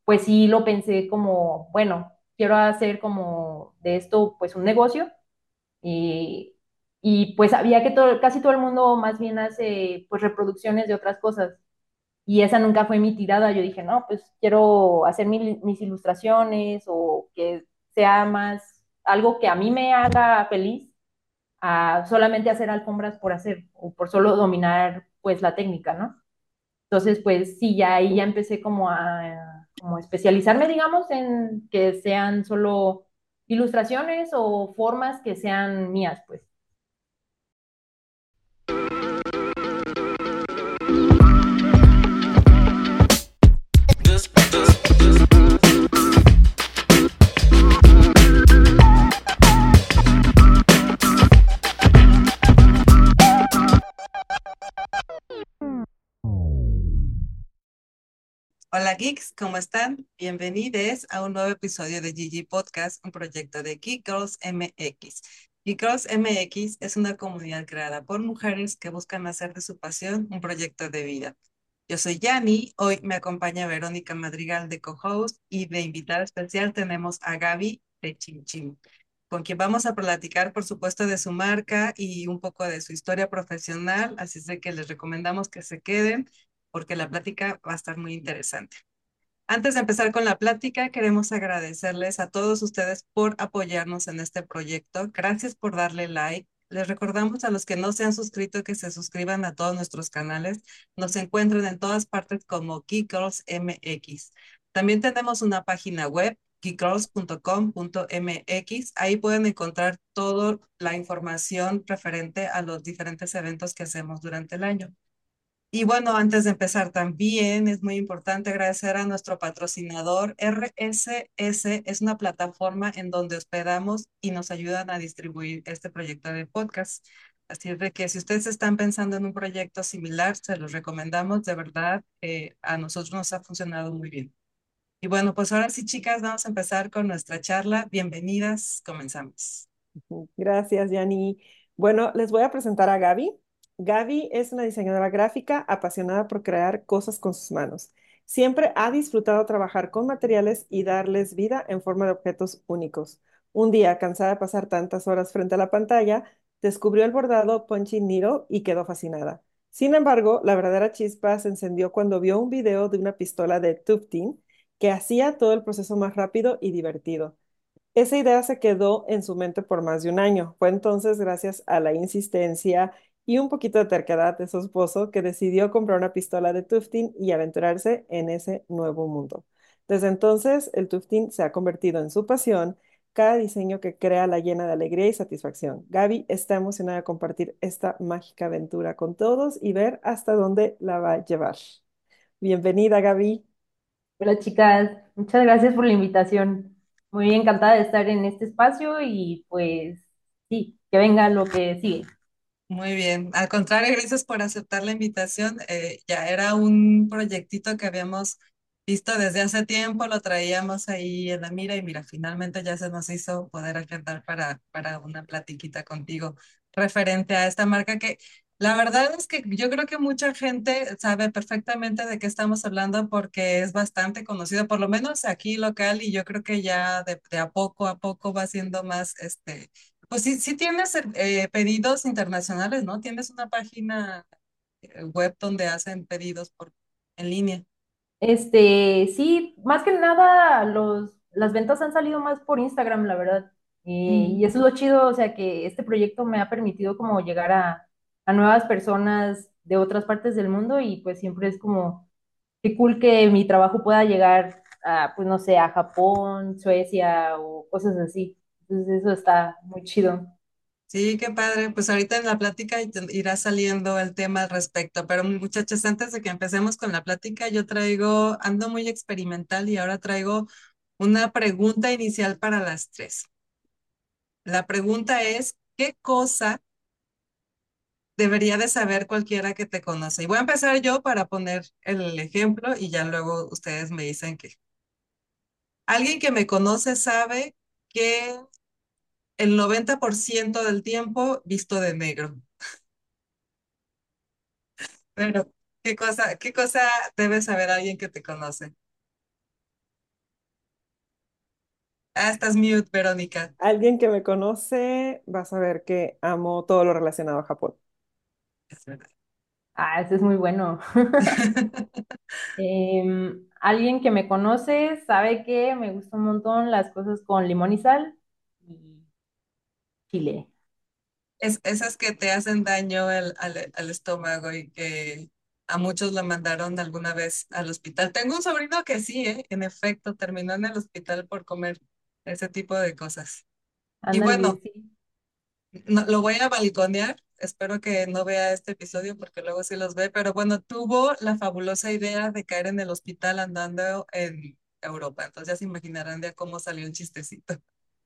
pues sí lo pensé como, bueno, quiero hacer como de esto pues un negocio y, y pues sabía que casi todo el mundo más bien hace pues reproducciones de otras cosas y esa nunca fue mi tirada. Yo dije, no, pues quiero hacer mis ilustraciones o que sea más algo que a mí me haga feliz a solamente hacer alfombras por hacer o por solo dominar pues la técnica, ¿no? Entonces, pues sí, ya ahí ya empecé como a especializarme, digamos, en que sean solo ilustraciones o formas que sean mías, pues. Hola geeks, ¿cómo están? Bienvenidos a un nuevo episodio de Gigi Podcast, un proyecto de Geek Girls MX. Geek Girls MX es una comunidad creada por mujeres que buscan hacer de su pasión un proyecto de vida. Yo soy Yani, hoy me acompaña Verónica Madrigal de co-host y de invitada especial tenemos a Gaby de Chim Chim, con quien vamos a platicar, por supuesto, de su marca y un poco de su historia profesional, así es de que les recomendamos que se queden porque la plática va a estar muy interesante. Antes de empezar con la plática, queremos agradecerles a todos ustedes por apoyarnos en este proyecto. Gracias por darle like. Les recordamos a los que no se han suscrito que se suscriban a todos nuestros canales. Nos encuentran en todas partes como Geek Girls MX. También tenemos una página web, geekgirls.com.mx. Ahí pueden encontrar toda la información referente a los diferentes eventos que hacemos durante el año. Y bueno, antes de empezar también es muy importante agradecer a nuestro patrocinador. RSS es una plataforma en donde hospedamos y nos ayudan a distribuir este proyecto de podcast. Así es de que si ustedes están pensando en un proyecto similar, se los recomendamos. De verdad, a nosotros nos ha funcionado muy bien. Y bueno, pues ahora sí, chicas, vamos a empezar con nuestra charla. Bienvenidas, comenzamos. Gracias, Yani. Bueno, les voy a presentar a Gaby. Gaby es una diseñadora gráfica apasionada por crear cosas con sus manos. Siempre ha disfrutado trabajar con materiales y darles vida en forma de objetos únicos. Un día, cansada de pasar tantas horas frente a la pantalla, descubrió el bordado Punching Needle y quedó fascinada. Sin embargo, la verdadera chispa se encendió cuando vio un video de una pistola de tufting que hacía todo el proceso más rápido y divertido. Esa idea se quedó en su mente por más de un año. Fue entonces gracias a la insistencia y un poquito de terquedad de su esposo que decidió comprar una pistola de tufting y aventurarse en ese nuevo mundo. Desde entonces, el tufting se ha convertido en su pasión. Cada diseño que crea la llena de alegría y satisfacción. Gaby está emocionada de compartir esta mágica aventura con todos y ver hasta dónde la va a llevar. Bienvenida, Gaby. Hola chicas, muchas gracias por la invitación. Muy encantada de estar en este espacio y pues sí, que venga lo que sigue. Muy bien. Al contrario, gracias por aceptar la invitación. Ya era un proyectito que habíamos visto desde hace tiempo, lo traíamos ahí en la mira y mira, finalmente ya se nos hizo poder agendar para una platiquita contigo referente a esta marca que la verdad es que yo creo que mucha gente sabe perfectamente de qué estamos hablando porque es bastante conocido, por lo menos aquí local, y yo creo que ya de a poco va siendo más pues sí, sí tienes pedidos internacionales, ¿no? Tienes una página web donde hacen pedidos en línea. Sí, más que nada las ventas han salido más por Instagram, la verdad. Y eso es lo chido, o sea, que este proyecto me ha permitido como llegar a nuevas personas de otras partes del mundo y pues siempre es como, qué cool que mi trabajo pueda llegar a, pues no sé, a Japón, Suecia o cosas así. Entonces eso está muy chido. Sí, qué padre. Pues ahorita en la plática irá saliendo el tema al respecto. Pero muchachos, antes de que empecemos con la plática, ando muy experimental y ahora traigo una pregunta inicial para las tres. La pregunta es, ¿qué cosa debería de saber cualquiera que te conoce? Y voy a empezar yo para poner el ejemplo y ya luego ustedes me dicen que alguien que me conoce sabe que el 90% del tiempo visto de negro. Pero, qué cosa debe saber alguien que te conoce? Ah, estás mute, Verónica. Alguien que me conoce va a saber que amo todo lo relacionado a Japón. Es verdad. Ah, ese es muy bueno. Alguien que me conoce sabe que me gustan un montón las cosas con limón y sal y chile. Esas que te hacen daño al estómago y que a muchos lo mandaron alguna vez al hospital. Tengo un sobrino que sí, en efecto, terminó en el hospital por comer ese tipo de cosas. Y Ándale, bueno, sí. lo voy a balconear. Espero que no vea este episodio porque luego sí los ve, pero bueno, tuvo la fabulosa idea de caer en el hospital andando en Europa. Entonces ya se imaginarán de cómo salió el chistecito.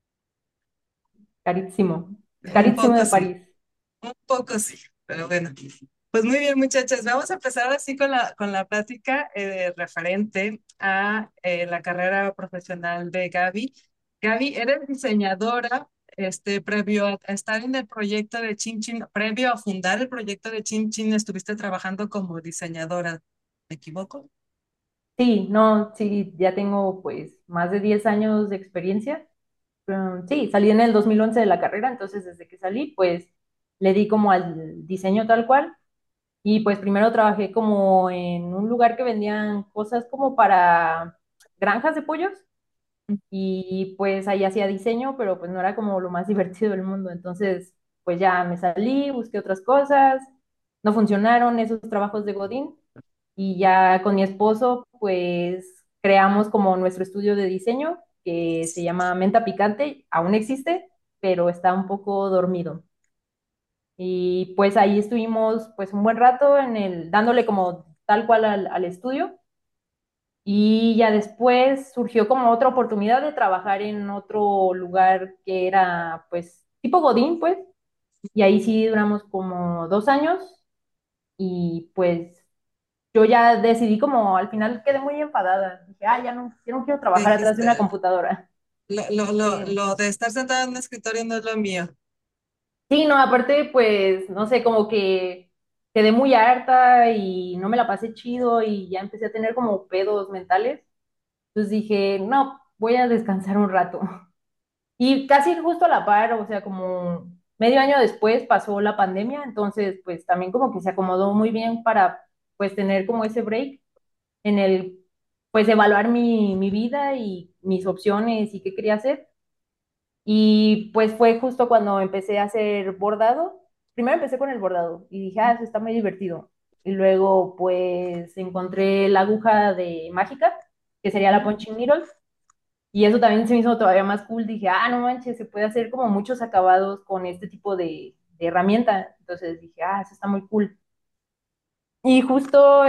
Carísimo. Un Carísimo poco de sí. París. Un poco sí, pero bueno. Pues muy bien, muchachas, vamos a empezar así con la plática referente a la carrera profesional de Gaby. Gaby, eres diseñadora, previo a estar en el proyecto de Chin Chin, previo a fundar el proyecto de Chin Chin, estuviste trabajando como diseñadora, ¿me equivoco? Sí, no, sí, ya tengo pues más de 10 años de experiencia. Sí, salí en el 2011 de la carrera, entonces desde que salí pues le di como al diseño tal cual. Y pues primero trabajé como en un lugar que vendían cosas como para granjas de pollos y pues ahí hacía diseño, pero pues no era como lo más divertido del mundo. Entonces pues ya me salí, busqué otras cosas, no funcionaron esos trabajos de Godín y ya con mi esposo pues creamos como nuestro estudio de diseño que se llama Menta Picante, aún existe, pero está un poco dormido. Y pues ahí estuvimos pues un buen rato dándole como tal cual al estudio. Y ya después surgió como otra oportunidad de trabajar en otro lugar que era pues tipo Godín, pues. Y ahí sí duramos como 2 años y pues yo ya decidí como al final quedé muy enfadada. Dije, ah, ya no quiero trabajar atrás de una Dijiste, computadora. Sí. lo de estar sentada en un escritorio no es lo mío. Sí, no, aparte, pues, no sé, como que quedé muy harta y no me la pasé chido y ya empecé a tener como pedos mentales. Entonces dije, no, voy a descansar un rato. Y casi justo a la par, o sea, como medio año después pasó la pandemia, entonces pues también como que se acomodó muy bien para pues tener como ese break en el, pues evaluar mi vida y mis opciones y qué quería hacer. Y pues fue justo cuando empecé a hacer bordado. Primero empecé con el bordado y dije, ah, eso está muy divertido. Y luego pues encontré la aguja de mágica, que sería la punching needle. Y eso también se me hizo todavía más cool. Dije, ah, no manches, se puede hacer como muchos acabados con este tipo de herramienta. Entonces dije, ah, eso está muy cool. Y justo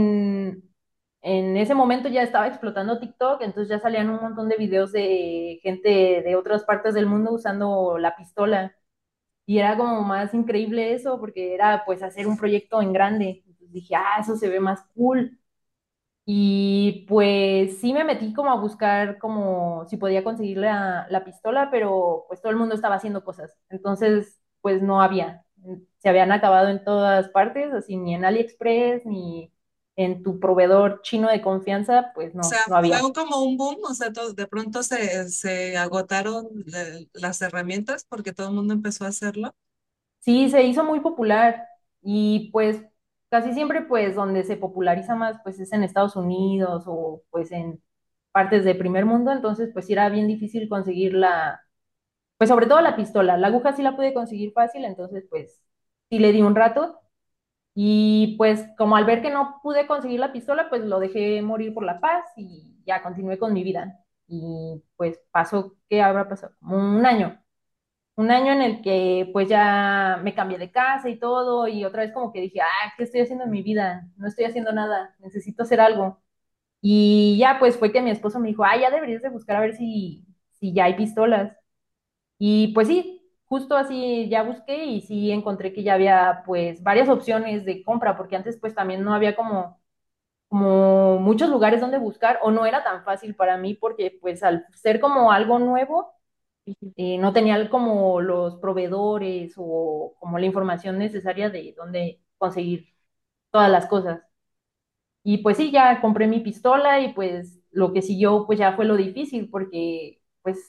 en ese momento ya estaba explotando TikTok, entonces ya salían un montón de videos de gente de otras partes del mundo usando la pistola. Y era como más increíble eso, porque era pues hacer un proyecto en grande. Entonces dije, ah, eso se ve más cool. Y pues sí me metí como a buscar como si podía conseguir la pistola, pero pues todo el mundo estaba haciendo cosas. Entonces, pues no había. Se habían acabado en todas partes, así ni en AliExpress, ni en tu proveedor chino de confianza, pues O sea, no fue había. como un boom, o sea, de pronto se agotaron las herramientas porque todo el mundo empezó a hacerlo. Sí, se hizo muy popular y pues casi siempre pues donde se populariza más pues es en Estados Unidos o pues en partes de primer mundo, entonces pues sí era bien difícil conseguir pues sobre todo la pistola, la aguja sí la pude conseguir fácil, entonces pues sí le di un rato y pues como al ver que no pude conseguir la pistola pues lo dejé morir por la paz y ya continué con mi vida y pues pasó, ¿qué habrá pasado? Como un año en el que pues ya me cambié de casa y todo y otra vez como que dije, ah, ¿qué estoy haciendo en mi vida? No estoy haciendo nada, necesito hacer algo. Y ya pues fue que mi esposo me dijo, ah, ya deberías de buscar a ver si ya hay pistolas. Y pues sí, justo así ya busqué y sí encontré que ya había pues varias opciones de compra, porque antes pues también no había como muchos lugares donde buscar o no era tan fácil para mí porque pues al ser como algo nuevo, no tenía como los proveedores o como la información necesaria de dónde conseguir todas las cosas. Y pues sí, ya compré mi pistola y pues lo que siguió pues ya fue lo difícil porque pues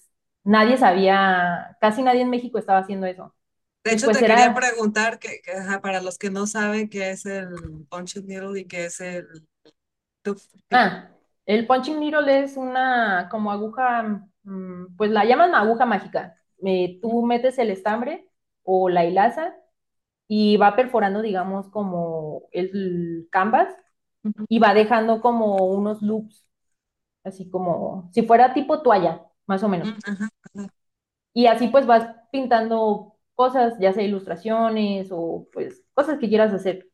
nadie sabía, casi nadie en México estaba haciendo eso. De Entonces, hecho, pues te quería era, preguntar ajá, para los que no saben qué es el punching needle y qué es el tooth pick. ah, el punching needle es una como aguja, pues la llaman aguja mágica. Tú metes el estambre o la hilaza y va perforando, digamos, como el canvas Ujú. y va dejando como unos loops, así como si fuera tipo toalla, más o menos. Ajá, ajá. Y así pues vas pintando cosas, ya sea ilustraciones o pues cosas que quieras hacer.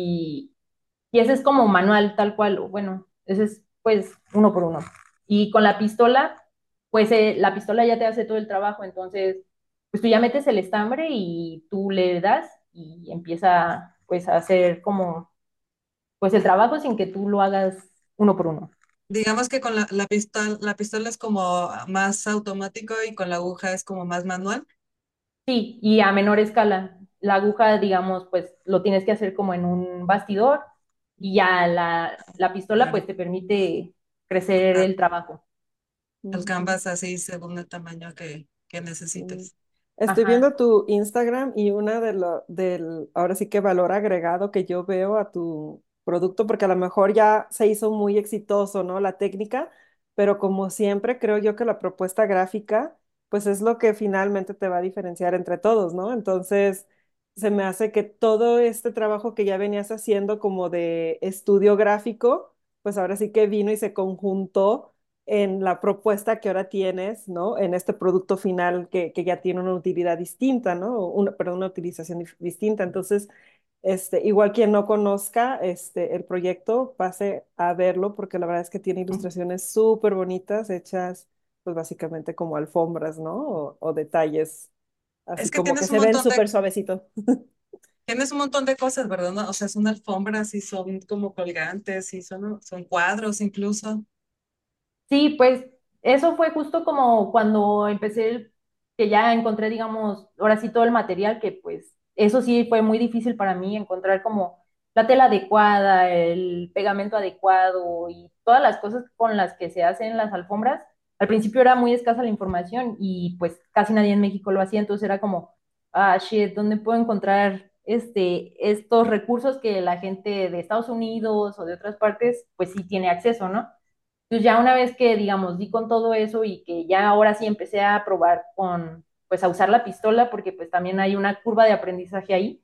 Y ese es como manual tal cual, o bueno, ese es pues uno por uno. Y con la pistola, pues la pistola ya te hace todo el trabajo, entonces pues tú ya metes el estambre y tú le das y empieza pues a hacer como pues el trabajo sin que tú lo hagas uno por uno. Digamos que con la pistola es como más automático y con la aguja es como más manual. Sí, y a menor escala. La aguja, digamos, pues lo tienes que hacer como en un bastidor y ya la pistola Claro. pues te permite crecer Ah, el trabajo. el Ujú. canvas así según el tamaño que Sí. necesites. Estoy Ajá. viendo tu Instagram y una ahora sí que valor agregado que yo veo a tu producto, porque a lo mejor ya se hizo muy exitoso, ¿no? La técnica, pero como siempre creo yo que la propuesta gráfica, pues es lo que finalmente te va a diferenciar entre todos, ¿no? Entonces, se me hace que todo este trabajo que ya venías haciendo como de estudio gráfico, pues ahora sí que vino y se conjuntó en la propuesta que ahora tienes, ¿no? En este producto final que ya tiene una utilidad distinta, ¿no? Perdón, una utilización distinta. Entonces, igual quien no conozca el proyecto, pase a verlo porque la verdad es que tiene ilustraciones súper bonitas hechas, pues básicamente como alfombras, ¿no? O detalles, Es así que como que se ven súper suavecito. tienes un montón de cosas, ¿verdad? ¿No? O sea, son alfombras y son como colgantes y son cuadros incluso. Sí, pues eso fue justo como cuando empecé, que ya encontré, digamos, ahora sí todo el material, que pues eso sí fue muy difícil para mí encontrar como la tela adecuada, el pegamento adecuado y todas las cosas con las que se hacen las alfombras. Al principio era muy escasa la información y pues casi nadie en México lo hacía, entonces era como, ah, shit, ¿dónde puedo encontrar estos recursos que la gente de Estados Unidos o de otras partes pues sí tiene acceso, ¿no? Entonces ya una vez que, digamos, di con todo eso y que ya ahora sí empecé a probar con, pues a usar la pistola, porque pues también hay una curva de aprendizaje ahí,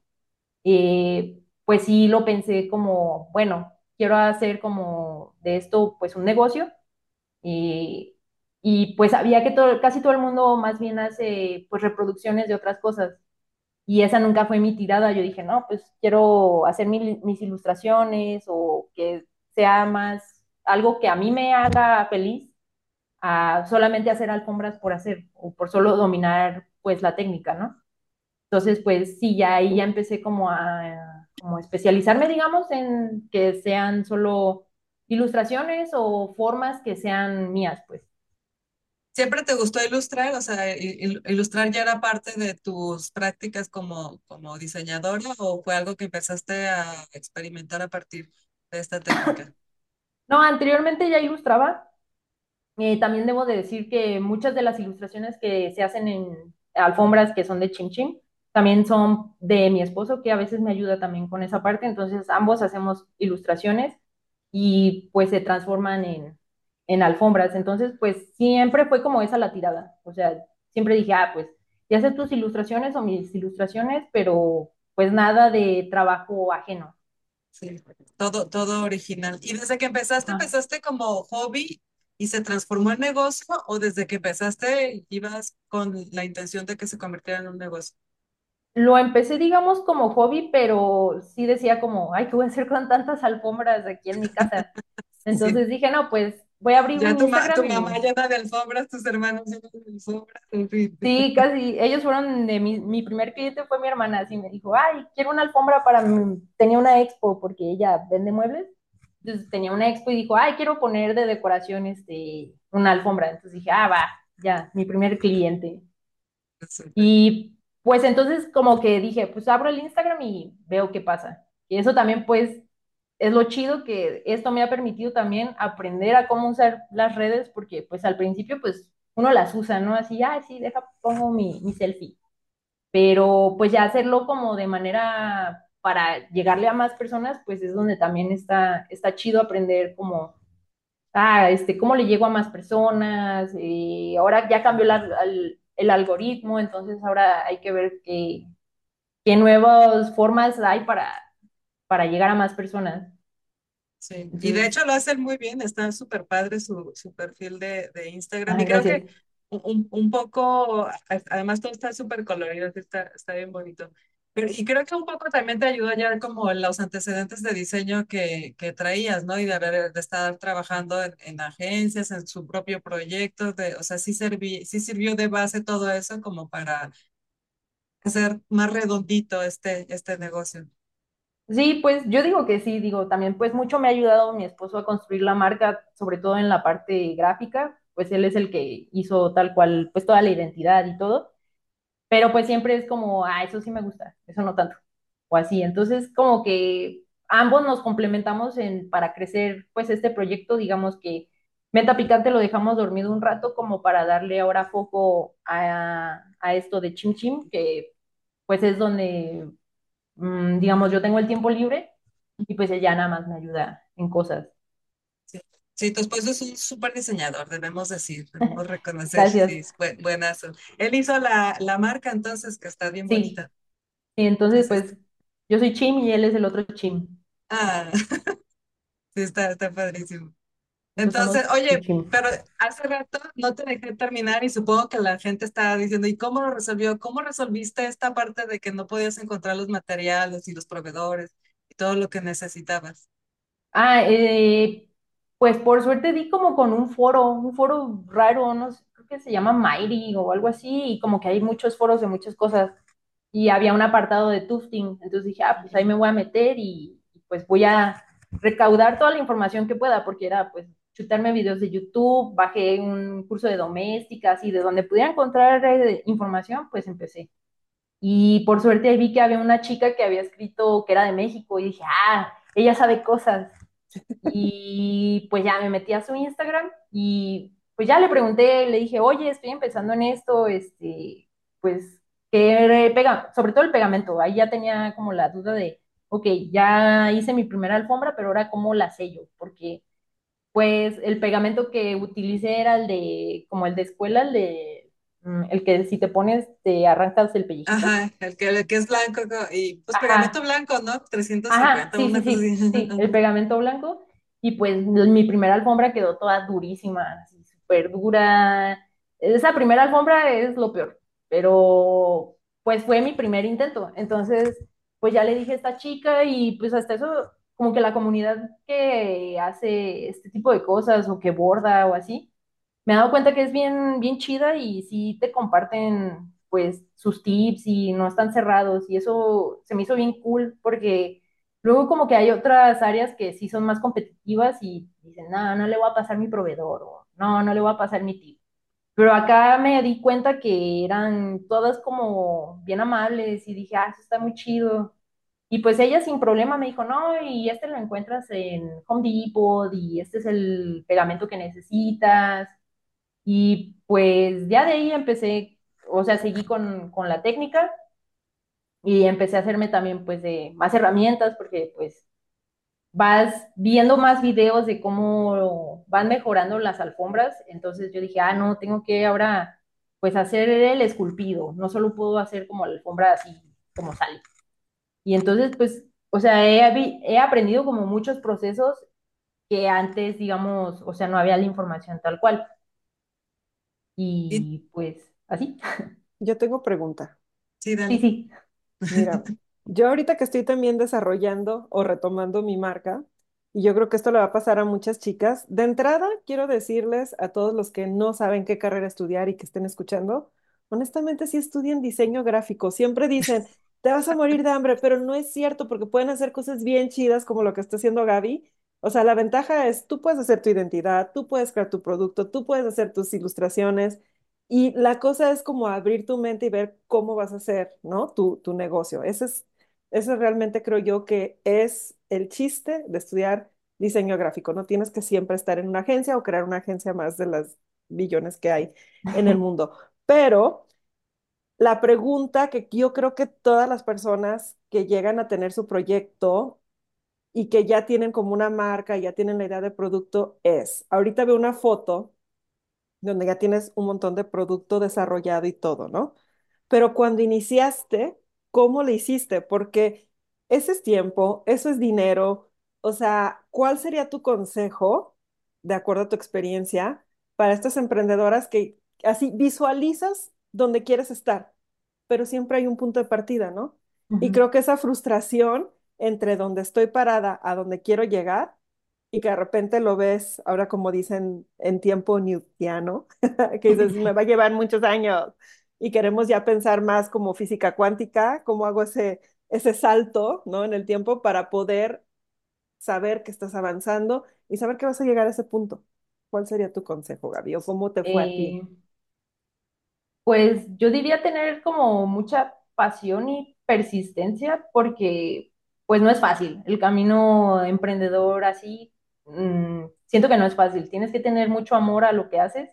pues sí lo pensé como, bueno, quiero hacer como de esto pues un negocio eh, y pues había que casi todo el mundo más bien hace pues reproducciones de otras cosas y esa nunca fue mi tirada. Yo dije, no, pues quiero hacer mis ilustraciones o que sea más algo que a mí me haga feliz a solamente hacer alfombras por hacer o por solo dominar pues la técnica, ¿no? Entonces, pues sí, ya ahí ya empecé como a especializarme, digamos, en que sean solo ilustraciones o formas que sean mías, pues. ¿Siempre te gustó ilustrar? O sea, ¿ilustrar ya era parte de tus prácticas como diseñadora o fue algo que empezaste a experimentar a partir de esta técnica? No, anteriormente ya ilustraba. También debo de decir que muchas de las ilustraciones que se hacen en alfombras que son de Chim Chim también son de mi esposo, que a veces me ayuda también con esa parte. Entonces, ambos hacemos ilustraciones y pues se transforman en alfombras. Entonces, pues siempre fue como esa la tirada. O sea, siempre dije, ah, pues ya haces tus ilustraciones o mis ilustraciones, pero pues nada de trabajo ajeno. Sí, todo original. ¿Y desde que empezaste, Ajá. empezaste como hobby y se transformó en negocio o desde que empezaste ibas con la intención de que se convirtiera en un negocio? Lo empecé, digamos, como hobby, pero sí decía como, ay, ¿qué voy a hacer con tantas alfombras aquí en mi casa? Sí. Entonces dije, no, pues voy a abrir Ya un tu Instagram mamá y llena de alfombras, tus hermanos llenos de alfombras, en fin. sí, casi, ellos fueron de mi primer cliente fue mi hermana, así me dijo, ay, quiero una alfombra tenía una expo porque ella vende muebles, entonces tenía una expo y dijo, ay, quiero poner de decoración una alfombra, entonces dije, ah, va, ya, mi primer cliente. Súper. Y pues entonces como que dije, pues abro el Instagram y veo qué pasa. Y eso también pues es lo chido que esto me ha permitido también aprender a cómo usar las redes porque pues al principio pues uno las usa, ¿no? Así, ah, sí, deja, pongo mi selfie. Pero pues ya hacerlo como de manera para llegarle a más personas, pues es donde también está chido aprender como, cómo le llego a más personas. Ahora ya cambió el algoritmo, entonces ahora hay que ver qué nuevas formas hay para llegar a más personas. Sí, y de Entonces, hecho lo hacen muy bien, está súper padre su perfil de Instagram y creo gracias. que un poco, además todo está súper colorido, sí está bien bonito. Pero, y creo que un poco también te ayudó ya como los antecedentes de diseño que traías, ¿no? Y de estar trabajando en agencias, en su propio proyecto, o sea, sí sirvió de base todo eso como para hacer más redondito este negocio. Sí, pues yo digo que sí, digo, también pues mucho me ha ayudado mi esposo a construir la marca, sobre todo en la parte gráfica, pues él es el que hizo tal cual, pues toda la identidad y todo, pero pues siempre es como, eso sí me gusta, eso no tanto, o así, entonces como que ambos nos complementamos para crecer pues este proyecto, digamos que Menta Picante lo dejamos dormido un rato como para darle ahora foco a esto de Chim Chim, que pues es donde digamos, yo tengo el tiempo libre y pues él ya nada más me ayuda en cosas. Sí, sí, tu esposo es un súper diseñador, debemos reconocer, Gracias. sí, es buenazo. Él hizo la marca entonces, que está bien Sí, bonita. sí, Sí, entonces sí, pues yo soy Chim y él es el otro Chim. ah, sí, está padrísimo. Entonces somos Entonces, Chim oye, Chim. pero hace rato no te dejé terminar y supongo que la gente estaba diciendo, ¿y cómo lo resolvió? ¿Cómo resolviste esta parte de que no podías encontrar los materiales y los proveedores y todo lo que necesitabas? Ah, pues por suerte di como con un foro raro, no sé, creo que se llama Mighty o algo así, y como que hay muchos foros de muchas cosas. Y había un apartado de tufting, entonces dije, pues ahí me voy a meter y pues voy a recaudar toda la información que pueda, porque era pues chutarme videos de YouTube, bajé un curso de domésticas y de donde pudiera encontrar información, pues empecé. Y por suerte vi que había una chica que había escrito que era de México y dije, ella sabe cosas. Y pues ya me metí a su Instagram y pues ya le pregunté, le dije, oye, estoy empezando en esto, pues, ¿qué pega? Sobre todo el pegamento. Ahí ya tenía como la duda de, ok, ya hice mi primera alfombra, pero ahora cómo la sello, porque pues el pegamento que utilicé era como el de escuela, el que si te pones te arrancas el pellejito. Ajá, el que es blanco y pues pegamento Ajá, blanco, ¿no? trescientos ajá, cincuenta sí, sí, una cosa sí, así. sí, el pegamento blanco. Y pues mi primera alfombra quedó toda durísima, así súper dura. Esa primera alfombra es lo peor, pero pues fue mi primer intento. Entonces, pues ya le dije a esta chica y pues hasta eso, como que la comunidad que hace este tipo de cosas o que borda o así, me he dado cuenta que es bien, bien chida y sí te comparten pues sus tips y no están cerrados y eso se me hizo bien cool porque luego como que hay otras áreas que sí son más competitivas y dicen, no, no le voy a pasar mi proveedor o no, no le voy a pasar mi tip. Pero acá me di cuenta que eran todas como bien amables y dije, eso está muy chido. Y pues ella sin problema me dijo, no, y este lo encuentras en Home Depot y este es el pegamento que necesitas. Y pues ya de ahí empecé, o sea, seguí con la técnica y empecé a hacerme también pues de más herramientas porque pues vas viendo más videos de cómo van mejorando las alfombras. Entonces yo dije, no, tengo que ahora pues hacer el esculpido, no solo puedo hacer como la alfombra así como sale. Y entonces pues, o sea, he aprendido como muchos procesos que antes, digamos, o sea, no había la información tal cual. Y Y pues así. Yo tengo pregunta. sí, Sí, dale. sí. Mira, yo ahorita que estoy también desarrollando o retomando mi marca, y yo creo que esto le va a pasar a muchas chicas, de entrada quiero decirles a todos los que no saben qué carrera estudiar y que estén escuchando, honestamente sí estudien diseño gráfico. Siempre dicen, te vas a morir de hambre, pero no es cierto porque pueden hacer cosas bien chidas como lo que está haciendo Gaby. O sea, la ventaja es, tú puedes hacer tu identidad, tú puedes crear tu producto, tú puedes hacer tus ilustraciones. Y la cosa es como abrir tu mente y ver cómo vas a hacer, ¿no? Tu negocio. Ese realmente creo yo que es el chiste de estudiar diseño gráfico. No tienes que siempre estar en una agencia o crear una agencia más de las billones que hay en el mundo. Pero la pregunta que yo creo que todas las personas que llegan a tener su proyecto y que ya tienen como una marca, ya tienen la idea de producto es, ahorita veo una foto donde ya tienes un montón de producto desarrollado y todo, ¿no? Pero cuando iniciaste, ¿cómo le hiciste? Porque ese es tiempo, eso es dinero. O sea, ¿cuál sería tu consejo, de acuerdo a tu experiencia, para estas emprendedoras que así visualizas donde quieres estar, pero siempre hay un punto de partida, ¿no? Y Ujú. creo que esa frustración entre donde estoy parada a donde quiero llegar y que de repente lo ves, ahora como dicen en tiempo newtiano, que dices, me va a llevar muchos años y queremos ya pensar más como física cuántica, cómo hago ese salto, ¿no? En el tiempo para poder saber que estás avanzando y saber que vas a llegar a ese punto. ¿Cuál sería tu consejo, Gaby? ¿O cómo te fue a ti? Eh, Pues yo diría tener como mucha pasión y persistencia porque pues no es fácil. El camino emprendedor así, siento que no es fácil. Tienes que tener mucho amor a lo que haces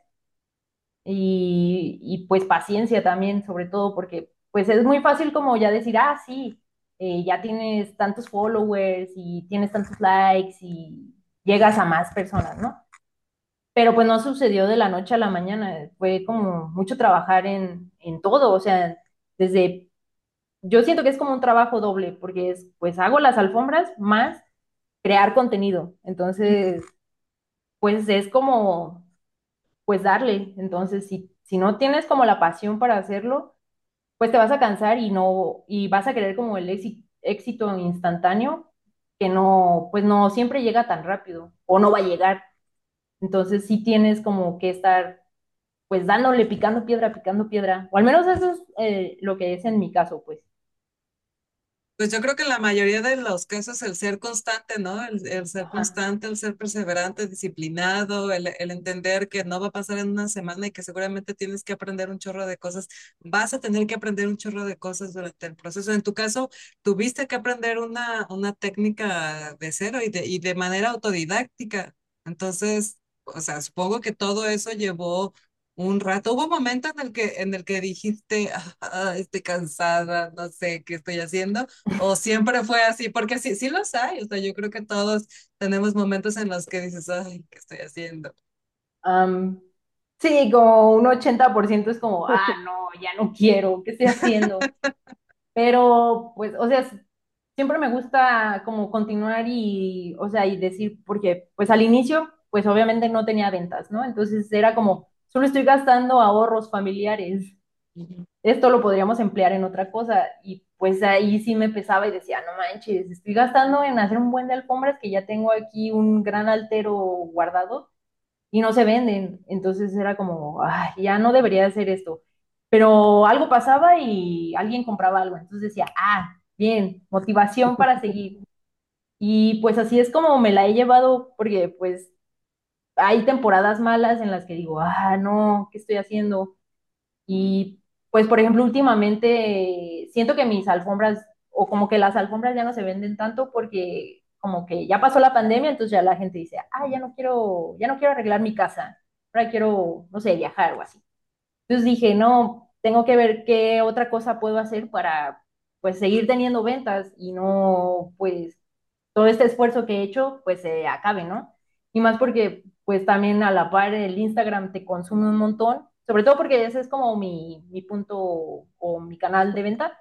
y pues paciencia también, sobre todo porque pues es muy fácil como ya decir, ah, sí, ya tienes tantos followers y tienes tantos likes y llegas a más personas, ¿no? Pero pues no sucedió de la noche a la mañana, fue como mucho trabajar en todo, o sea, desde, yo siento que es como un trabajo doble, porque es, pues hago las alfombras más crear contenido, entonces, pues es como, pues darle, entonces, si no tienes como la pasión para hacerlo, pues te vas a cansar y no, y vas a querer como el éxito instantáneo, que no, pues no siempre llega tan rápido, o no va a llegar, entonces sí tienes como que estar pues dándole, picando piedra, o al menos eso es lo que es en mi caso, pues. Pues yo creo que en la mayoría de los casos el ser constante, ¿no? El ser Ajá. constante, el ser perseverante, disciplinado, el entender que no va a pasar en una semana y que seguramente tienes que aprender un chorro de cosas. Vas a tener que aprender un chorro de cosas durante el proceso. En tu caso, tuviste que aprender una técnica de cero y de manera autodidáctica. Entonces, o sea, supongo que todo eso llevó un rato. Hubo un momento en el que dijiste, estoy cansada, no sé qué estoy haciendo. O siempre fue así, porque sí, sí los hay, o sea, yo creo que todos tenemos momentos en los que dices, ay, ¿qué estoy haciendo? Am, sí, como un 80% es como, ah, no, ya no quiero, ¿qué estoy haciendo? Pero, pues, o sea, siempre me gusta como continuar y, o sea, y decir, porque, pues al inicio, pues obviamente no tenía ventas, ¿no? Entonces era como, solo estoy gastando ahorros familiares. Ujú. Esto lo podríamos emplear en otra cosa. Y pues ahí sí me pesaba y decía, no manches, estoy gastando en hacer un buen de alfombras que ya tengo aquí un gran altero guardado y no se venden. Entonces era como, ay, ya no debería hacer esto. Pero algo pasaba y alguien compraba algo. Entonces decía, ah, bien, motivación para seguir. Y pues así es como me la he llevado, porque pues hay temporadas malas en las que digo, ah, no, ¿qué estoy haciendo? Y pues, por ejemplo, últimamente siento que mis alfombras, o como que las alfombras ya no se venden tanto porque como que ya pasó la pandemia, entonces ya la gente dice, ah, ya no quiero arreglar mi casa, ahora quiero, no sé, viajar o así. Entonces dije, no, tengo que ver qué otra cosa puedo hacer para, pues, seguir teniendo ventas y no, pues, todo este esfuerzo que he hecho, pues, se acabe, ¿no? Y más porque, pues, también a la par el Instagram te consume un montón, sobre todo porque ese es como mi punto o mi canal de venta,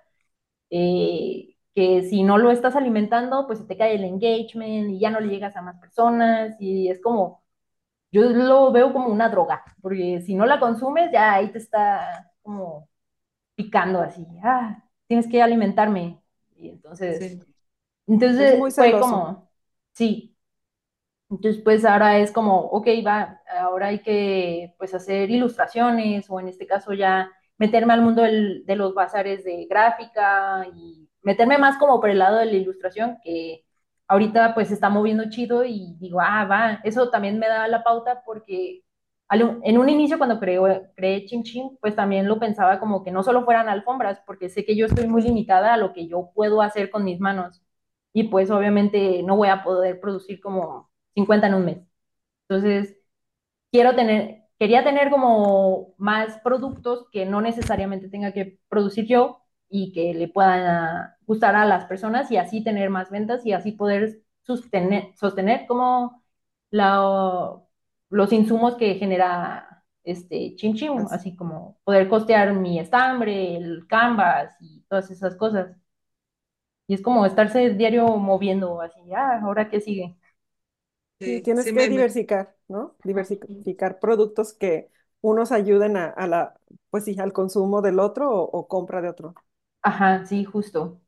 que si no lo estás alimentando, pues se te cae el engagement y ya no le llegas a más personas y es como yo lo veo como una droga, porque si no la consumes, ya ahí te está como picando así, ah, tienes que alimentarme. Y Sí. Es muy entonces fue celoso. como, sí, entonces, pues ahora es como, ok, va, ahora hay que pues hacer ilustraciones o en este caso ya meterme al mundo de los bazares de gráfica y meterme más como por el lado de la ilustración que ahorita pues se está moviendo chido y digo, ah, va, eso también me da la pauta porque en un inicio cuando creé Chim Chim, pues también lo pensaba como que no solo fueran alfombras, porque sé que yo estoy muy limitada a lo que yo puedo hacer con mis manos y pues obviamente no voy a poder producir como 50 en un mes. Entonces, quiero tener, quería tener como más productos que no necesariamente tenga que producir yo y que le puedan gustar a las personas y así tener más ventas y así poder sostener como la, los insumos que genera Chim Chim, As- así como poder costear mi estambre, el canvas y todas esas cosas. Y es como estarse diario moviendo así, ahora qué sigue. Y Sí, tienes sí que diversificar, ¿no? Diversificar productos que unos ayuden a la, pues sí, al consumo del otro o compra de otro. Ajá, sí, justo.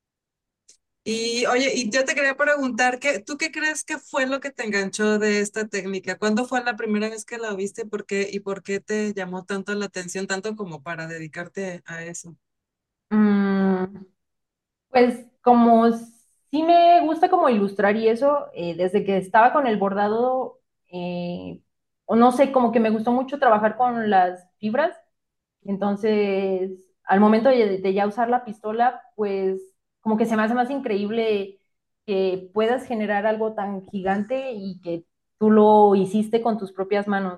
Y oye, y yo te quería preguntar, ¿tú qué crees que fue lo que te enganchó de esta técnica? ¿Cuándo fue la primera vez que la viste? Y por qué te llamó tanto la atención, tanto como para dedicarte a eso? Mm, Pues como sí me gusta como ilustrar y eso, desde que estaba con el bordado, o no sé, como que me gustó mucho trabajar con las fibras. Entonces, al momento de ya usar la pistola, pues como que se me hace más increíble que puedas generar algo tan gigante y que tú lo hiciste con tus propias manos.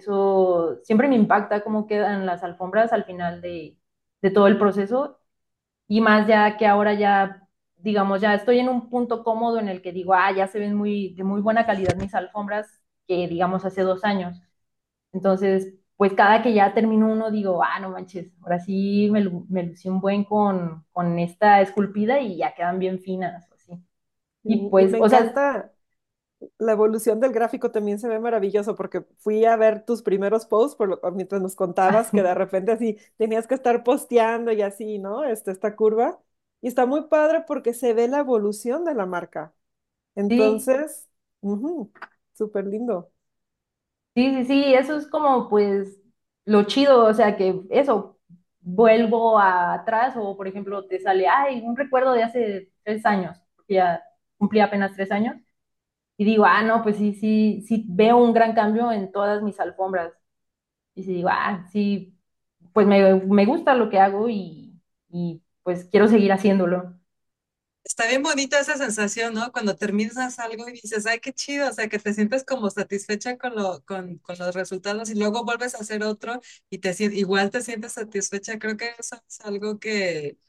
Eso siempre me impacta cómo quedan las alfombras al final de todo el proceso y más ya que ahora ya, digamos, ya estoy en un punto cómodo en el que digo, ya se ven de muy buena calidad mis alfombras que, digamos, hace 2 años. Entonces, pues cada que ya termino uno, digo, no manches, ahora sí me lucí un buen con esta esculpida y ya quedan bien finas, así. Y Y pues, me o sea, encanta la evolución del gráfico, también se ve maravilloso porque fui a ver tus primeros posts mientras nos contabas que de repente así tenías que estar posteando y así, ¿no? Esta curva. Y está muy padre porque se ve la evolución de la marca. sí, Entonces, ujú, súper lindo. sí, sí, sí, eso es como pues lo chido, o sea que eso, vuelvo atrás o por ejemplo te sale, un recuerdo de hace 3 años, porque ya cumplí apenas 3 años, y digo, no, pues sí, sí, sí veo un gran cambio en todas mis alfombras. Y sí digo, sí, pues me gusta lo que hago y pues quiero seguir haciéndolo. Está bien bonita esa sensación, ¿no? Cuando terminas algo y dices, ay, qué chido, o sea, que te sientes como satisfecha con los resultados y luego vuelves a hacer otro y igual te sientes satisfecha. Creo que eso es algo que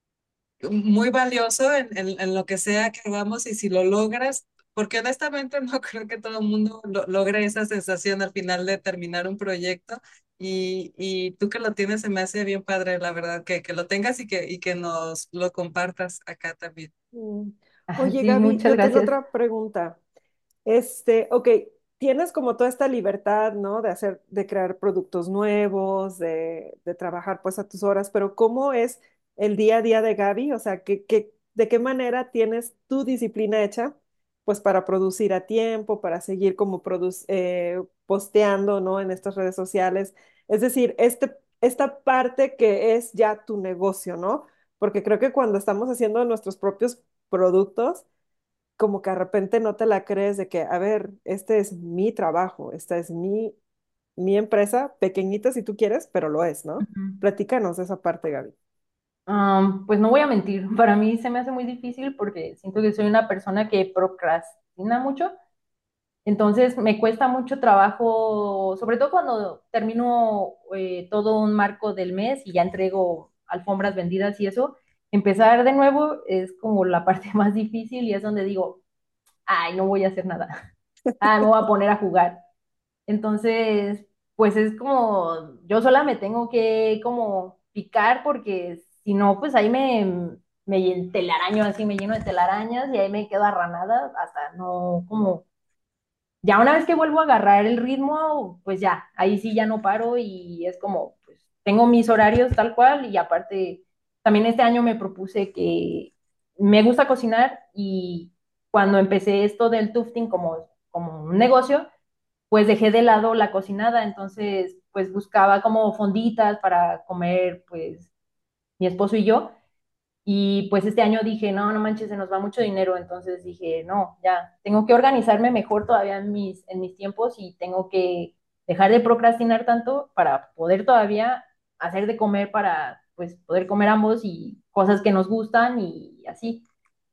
muy valioso en lo que sea que hagamos y si lo logras, porque honestamente no creo que todo el mundo logre esa sensación al final de terminar un proyecto y tú que lo tienes se me hace bien padre, la verdad, que lo tengas y que nos lo compartas acá también. Mm. Oye, Sí, Gaby, muchas yo tengo gracias. otra pregunta. Ok, tienes como toda esta libertad, ¿no? De hacer, de crear productos nuevos, de trabajar pues a tus horas, pero ¿cómo es el día a día de Gaby? O sea, ¿de qué manera tienes tu disciplina hecha? Pues para producir a tiempo, para seguir como posteando, ¿no? En estas redes sociales. Es decir, esta parte que es ya tu negocio, ¿no? Porque creo que cuando estamos haciendo nuestros propios productos, como que de repente no te la crees de que, a ver, este es mi trabajo, esta es mi empresa, pequeñita si tú quieres, pero lo es, ¿no? Ujú. Platícanos de esa parte, Gaby. Pues no voy a mentir, para mí se me hace muy difícil porque siento que soy una persona que procrastina mucho, entonces me cuesta mucho trabajo, sobre todo cuando termino todo un marco del mes y ya entrego alfombras vendidas y eso, empezar de nuevo es como la parte más difícil y es donde digo, no voy a hacer nada, me voy a poner a jugar. Entonces, pues es como, yo sola me tengo que como picar porque si no, pues ahí me telaraño así, me lleno de telarañas y ahí me quedo arranada hasta no como ya una vez que vuelvo a agarrar el ritmo, pues ya, ahí sí ya no paro y es como, pues tengo mis horarios tal cual y aparte, también este año me propuse que me gusta cocinar y cuando empecé esto del tufting como un negocio, pues dejé de lado la cocinada, entonces pues buscaba como fonditas para comer pues mi esposo y yo. Y pues este año dije, no, no manches, se nos va mucho dinero. Entonces dije, no, ya, tengo que organizarme mejor todavía en mis tiempos y tengo que dejar de procrastinar tanto para poder todavía hacer de comer para pues poder comer ambos y cosas que nos gustan y así.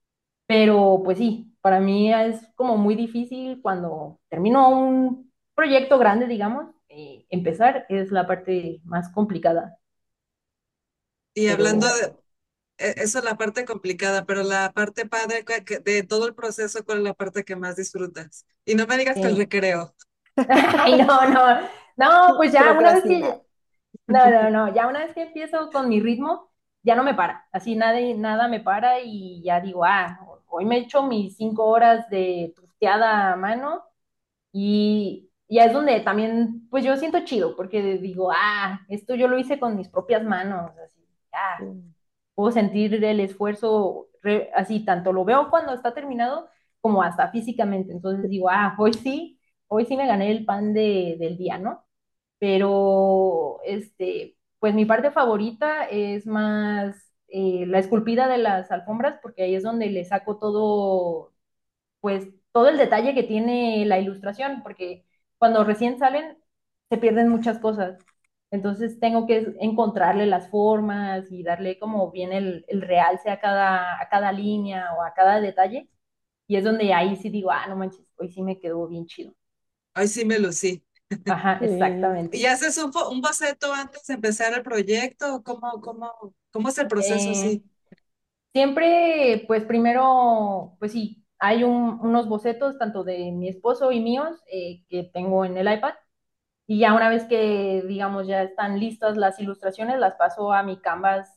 Pero pues sí, para mí es como muy difícil cuando termino un proyecto grande, digamos, empezar es la parte más complicada. Y hablando Pero eso es la parte complicada, pero la parte padre de todo el proceso, ¿cuál es la parte que más disfrutas? Y no me digas que el sí. recreo. Ay, no, pues ya una vez Procrastinar. que, no, ya una vez que empiezo con mi ritmo, ya no me para, así nada me para y ya digo, hoy me echo mis 5 horas de trusteada a mano y ya es donde también, pues yo siento chido, porque digo, esto yo lo hice con mis propias manos, así, Mm. puedo sentir el esfuerzo, así, tanto lo veo cuando está terminado como hasta físicamente, entonces digo, hoy sí me gané el pan del día, ¿no? Pero, pues mi parte favorita es más la esculpida de las alfombras, porque ahí es donde le saco todo, pues todo el detalle que tiene la ilustración, porque cuando recién salen se pierden muchas cosas. Entonces tengo que encontrarle las formas y darle como bien el realce a cada línea o a cada detalle. Y es donde ahí sí digo, no manches, hoy sí me quedó bien chido. Ay, sí me lucí. Ajá, Sí. ¿Y exactamente. haces un boceto antes de empezar el proyecto? ¿Cómo es el proceso? Eh, Sí. Siempre, pues primero, pues sí, hay unos bocetos tanto de mi esposo y míos que tengo en el iPad. Y ya una vez que, digamos, ya están listas las ilustraciones, las paso a mi Canvas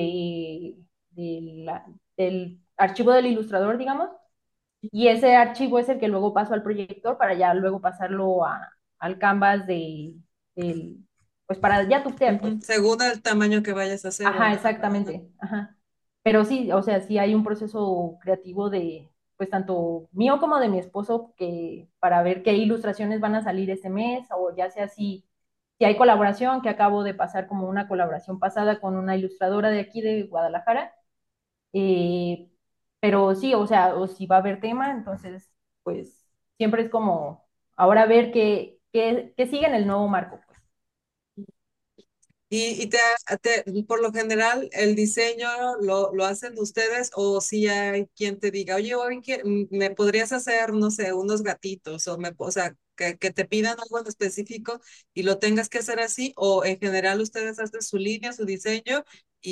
del archivo del ilustrador, digamos, y ese archivo es el que luego paso al proyector para ya luego pasarlo al Canvas pues para ya tuftear, pues. Ujú. Según el tamaño que vayas a hacer, Ajá, ¿verdad? Ajá. exactamente, ajá. Pero sí, o sea, sí hay un proceso creativo pues tanto mío como de mi esposo, que para ver qué ilustraciones van a salir este mes, o ya sea si hay colaboración, que acabo de pasar como una colaboración pasada con una ilustradora de aquí de Guadalajara, eh, pero sí, o sea, o si va a haber tema, entonces, pues siempre es como ahora ver qué sigue en el nuevo marco, pues. Y por lo general, ¿el diseño lo hacen ustedes o si hay quien te diga, oye, hoy me podrías hacer, no sé, unos gatitos o sea, que te pidan algo en específico y lo tengas que hacer así o en general ustedes hacen su línea, su diseño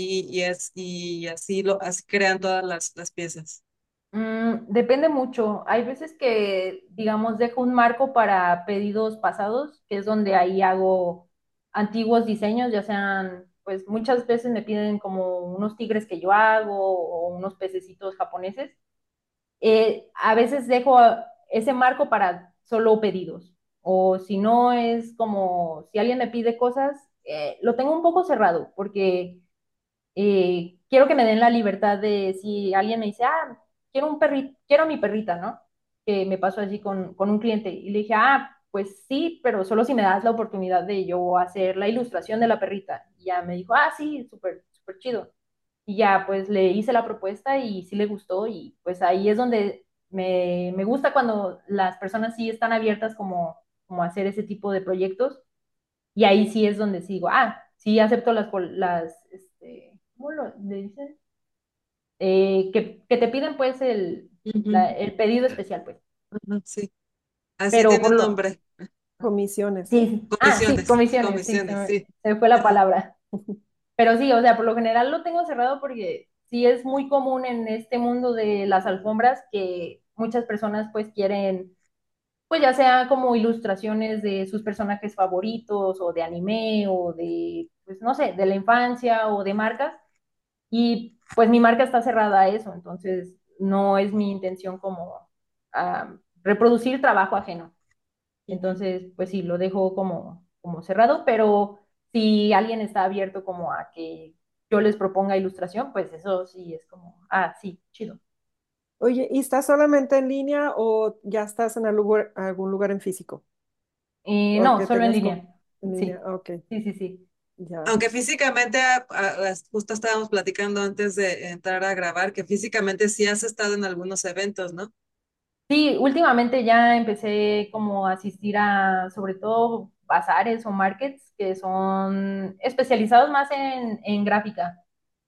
y así crean todas las piezas? Depende mucho. Hay veces que, digamos, dejo un marco para pedidos pasados, que es donde ahí hago antiguos diseños, ya sean, pues muchas veces me piden como unos tigres que yo hago o unos pececitos japoneses. A veces dejo ese marco para solo pedidos. O si no es como, si alguien me pide cosas, lo tengo un poco cerrado, porque quiero que me den la libertad de si alguien me dice, quiero un perrito, quiero a mi perrita, ¿no? Que me pasó así con un cliente y le dije, pues sí, pero solo si me das la oportunidad de yo hacer la ilustración de la perrita. Y ya me dijo, sí, súper, súper chido. Y ya, pues le hice la propuesta y sí le gustó y pues ahí es donde me gusta cuando las personas sí están abiertas como a hacer ese tipo de proyectos y ahí sí es donde sí digo, sí acepto ¿cómo le dicen? Que te piden pues Ujú. el pedido especial, pues. Ujú, sí, así Pero tiene por un lo, nombre. Comisiones. sí, sí. Sí, Comisiones, comisiones, sí, comisiones, sí. se me fue la Ajá. palabra. Pero sí, o sea, por lo general lo tengo cerrado porque sí es muy común en este mundo de las alfombras que muchas personas pues quieren, pues ya sea como ilustraciones de sus personajes favoritos o de anime o de, pues no sé, de la infancia o de marcas. Y pues mi marca está cerrada a eso, entonces no es mi intención como reproducir trabajo ajeno. Ujú. Entonces, pues sí, lo dejo como cerrado, pero si alguien está abierto como a que yo les proponga ilustración, pues eso sí es como, sí, chido. Oye, ¿y estás solamente en línea o ya estás en algún lugar en físico? O No, que solo en tengas línea. en línea. Sí, Ok, sí, sí, sí. ya. Aunque físicamente, justo estábamos platicando antes de entrar a grabar, que físicamente sí has estado en algunos eventos, ¿no? Sí, últimamente ya empecé como a asistir a, sobre todo, bazares o markets que son especializados más en gráfica.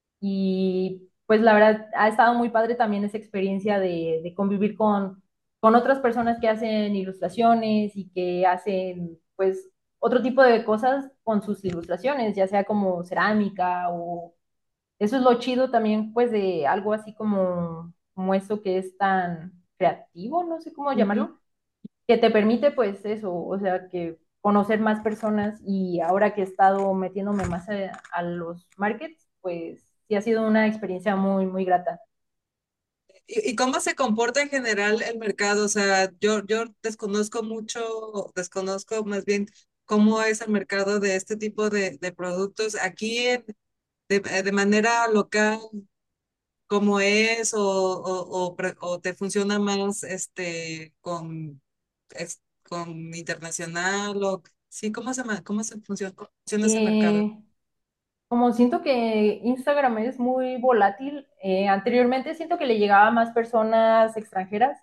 Y pues la verdad ha estado muy padre también esa experiencia de convivir con otras personas que hacen ilustraciones y que hacen pues otro tipo de cosas con sus ilustraciones, ya sea como cerámica o eso es lo chido también, pues, de algo así como esto que es tan creativo, no sé cómo Ujú. llamarlo, que te permite, pues, eso, o sea, que conocer más personas y ahora que he estado metiéndome más a los markets, pues, sí ha sido una experiencia muy, muy grata. ¿Y cómo se comporta en general el mercado? O sea, yo desconozco mucho, desconozco más bien cómo es el mercado de este tipo de productos. Aquí de manera local, ¿cómo es? O te funciona más con internacional? Sí, cómo funciona ese mercado? Eh, Como siento que Instagram es muy volátil, anteriormente siento que le llegaba a más personas extranjeras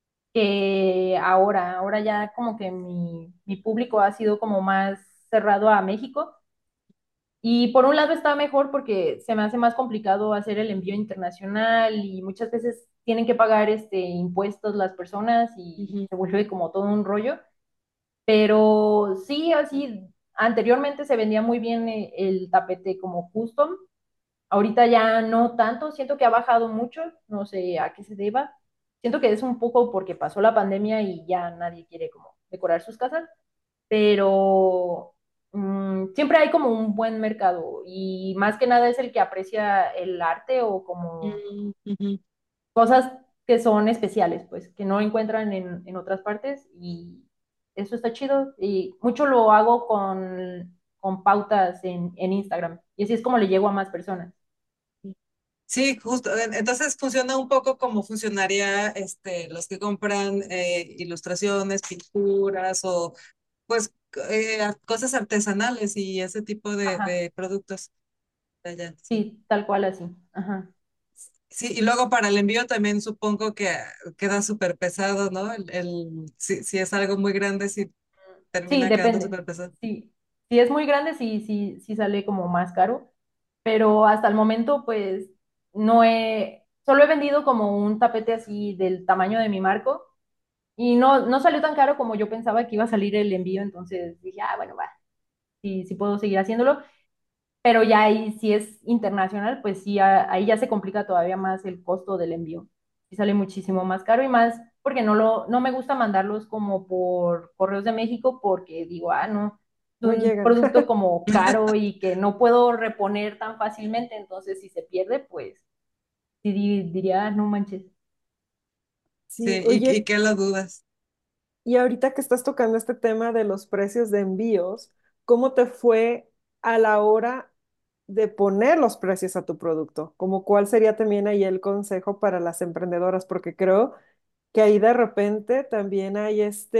que ahora. Ahora ya como que mi público ha sido como más cerrado a México. Y por un lado está mejor porque se me hace más complicado hacer el envío internacional y muchas veces tienen que pagar impuestos las personas y Ujú. se vuelve como todo un rollo. Pero sí, así, anteriormente se vendía muy bien el tapete como custom. Ahorita ya no tanto, siento que ha bajado mucho, no sé a qué se deba. Siento que es un poco porque pasó la pandemia y ya nadie quiere como decorar sus casas, pero siempre hay como un buen mercado y más que nada es el que aprecia el arte o como Mm, ujú. cosas que son especiales, pues, que no encuentran en otras partes y eso está chido. Y mucho lo hago con pautas en Instagram y así es como le llego a más personas. Sí, justo. Entonces funciona un poco como funcionaría los que compran ilustraciones, pinturas o pues cosas artesanales y ese tipo Ajá, de productos. Allá, sí. sí, tal cual así. Ajá. Sí, y luego para el envío también supongo que queda súper pesado, ¿no? Si es algo muy grande, sí Sí, termina quedando depende. súper pesado. Sí, si es muy grande, sí sale como más caro, pero hasta el momento, pues, solo he vendido como un tapete así del tamaño de mi marco y no salió tan caro como yo pensaba que iba a salir el envío, entonces dije, ah, bueno, va, sí puedo seguir haciéndolo. Pero ya ahí, si es internacional, pues sí, ahí ya se complica todavía más el costo del envío. Y sale muchísimo más caro y más porque no me gusta mandarlos como por correos de México porque digo, no, es No un llegan. producto como caro y que no puedo reponer tan fácilmente, entonces si se pierde, pues sí diría, no manches. Sí, Sí, y oye, qué lo dudas. y ahorita que estás tocando este tema de los precios de envíos, ¿cómo te fue a la hora de poner los precios a tu producto? Como cuál sería también ahí el consejo para las emprendedoras? Porque creo que ahí de repente también hay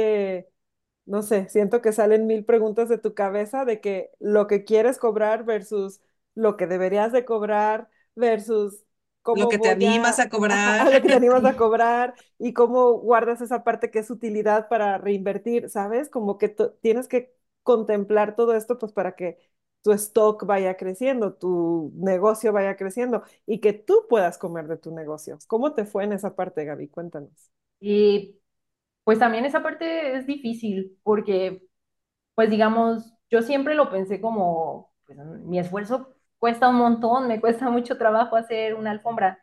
no sé, siento que salen mil preguntas de tu cabeza de que lo que quieres cobrar versus lo que deberías de cobrar versus Lo cómo que te voy animas a ajá, cobrar. a lo que te animas a Sí. cobrar y cómo guardas esa parte que es utilidad para reinvertir, ¿sabes? Como que tienes que contemplar todo esto pues para que tu stock vaya creciendo, tu negocio vaya creciendo y que tú puedas comer de tu negocio. ¿Cómo te fue en esa parte, Gaby? Cuéntanos. Y pues también esa parte es difícil porque pues digamos, yo siempre lo pensé como, pues mi esfuerzo cuesta un montón, me cuesta mucho trabajo hacer una alfombra.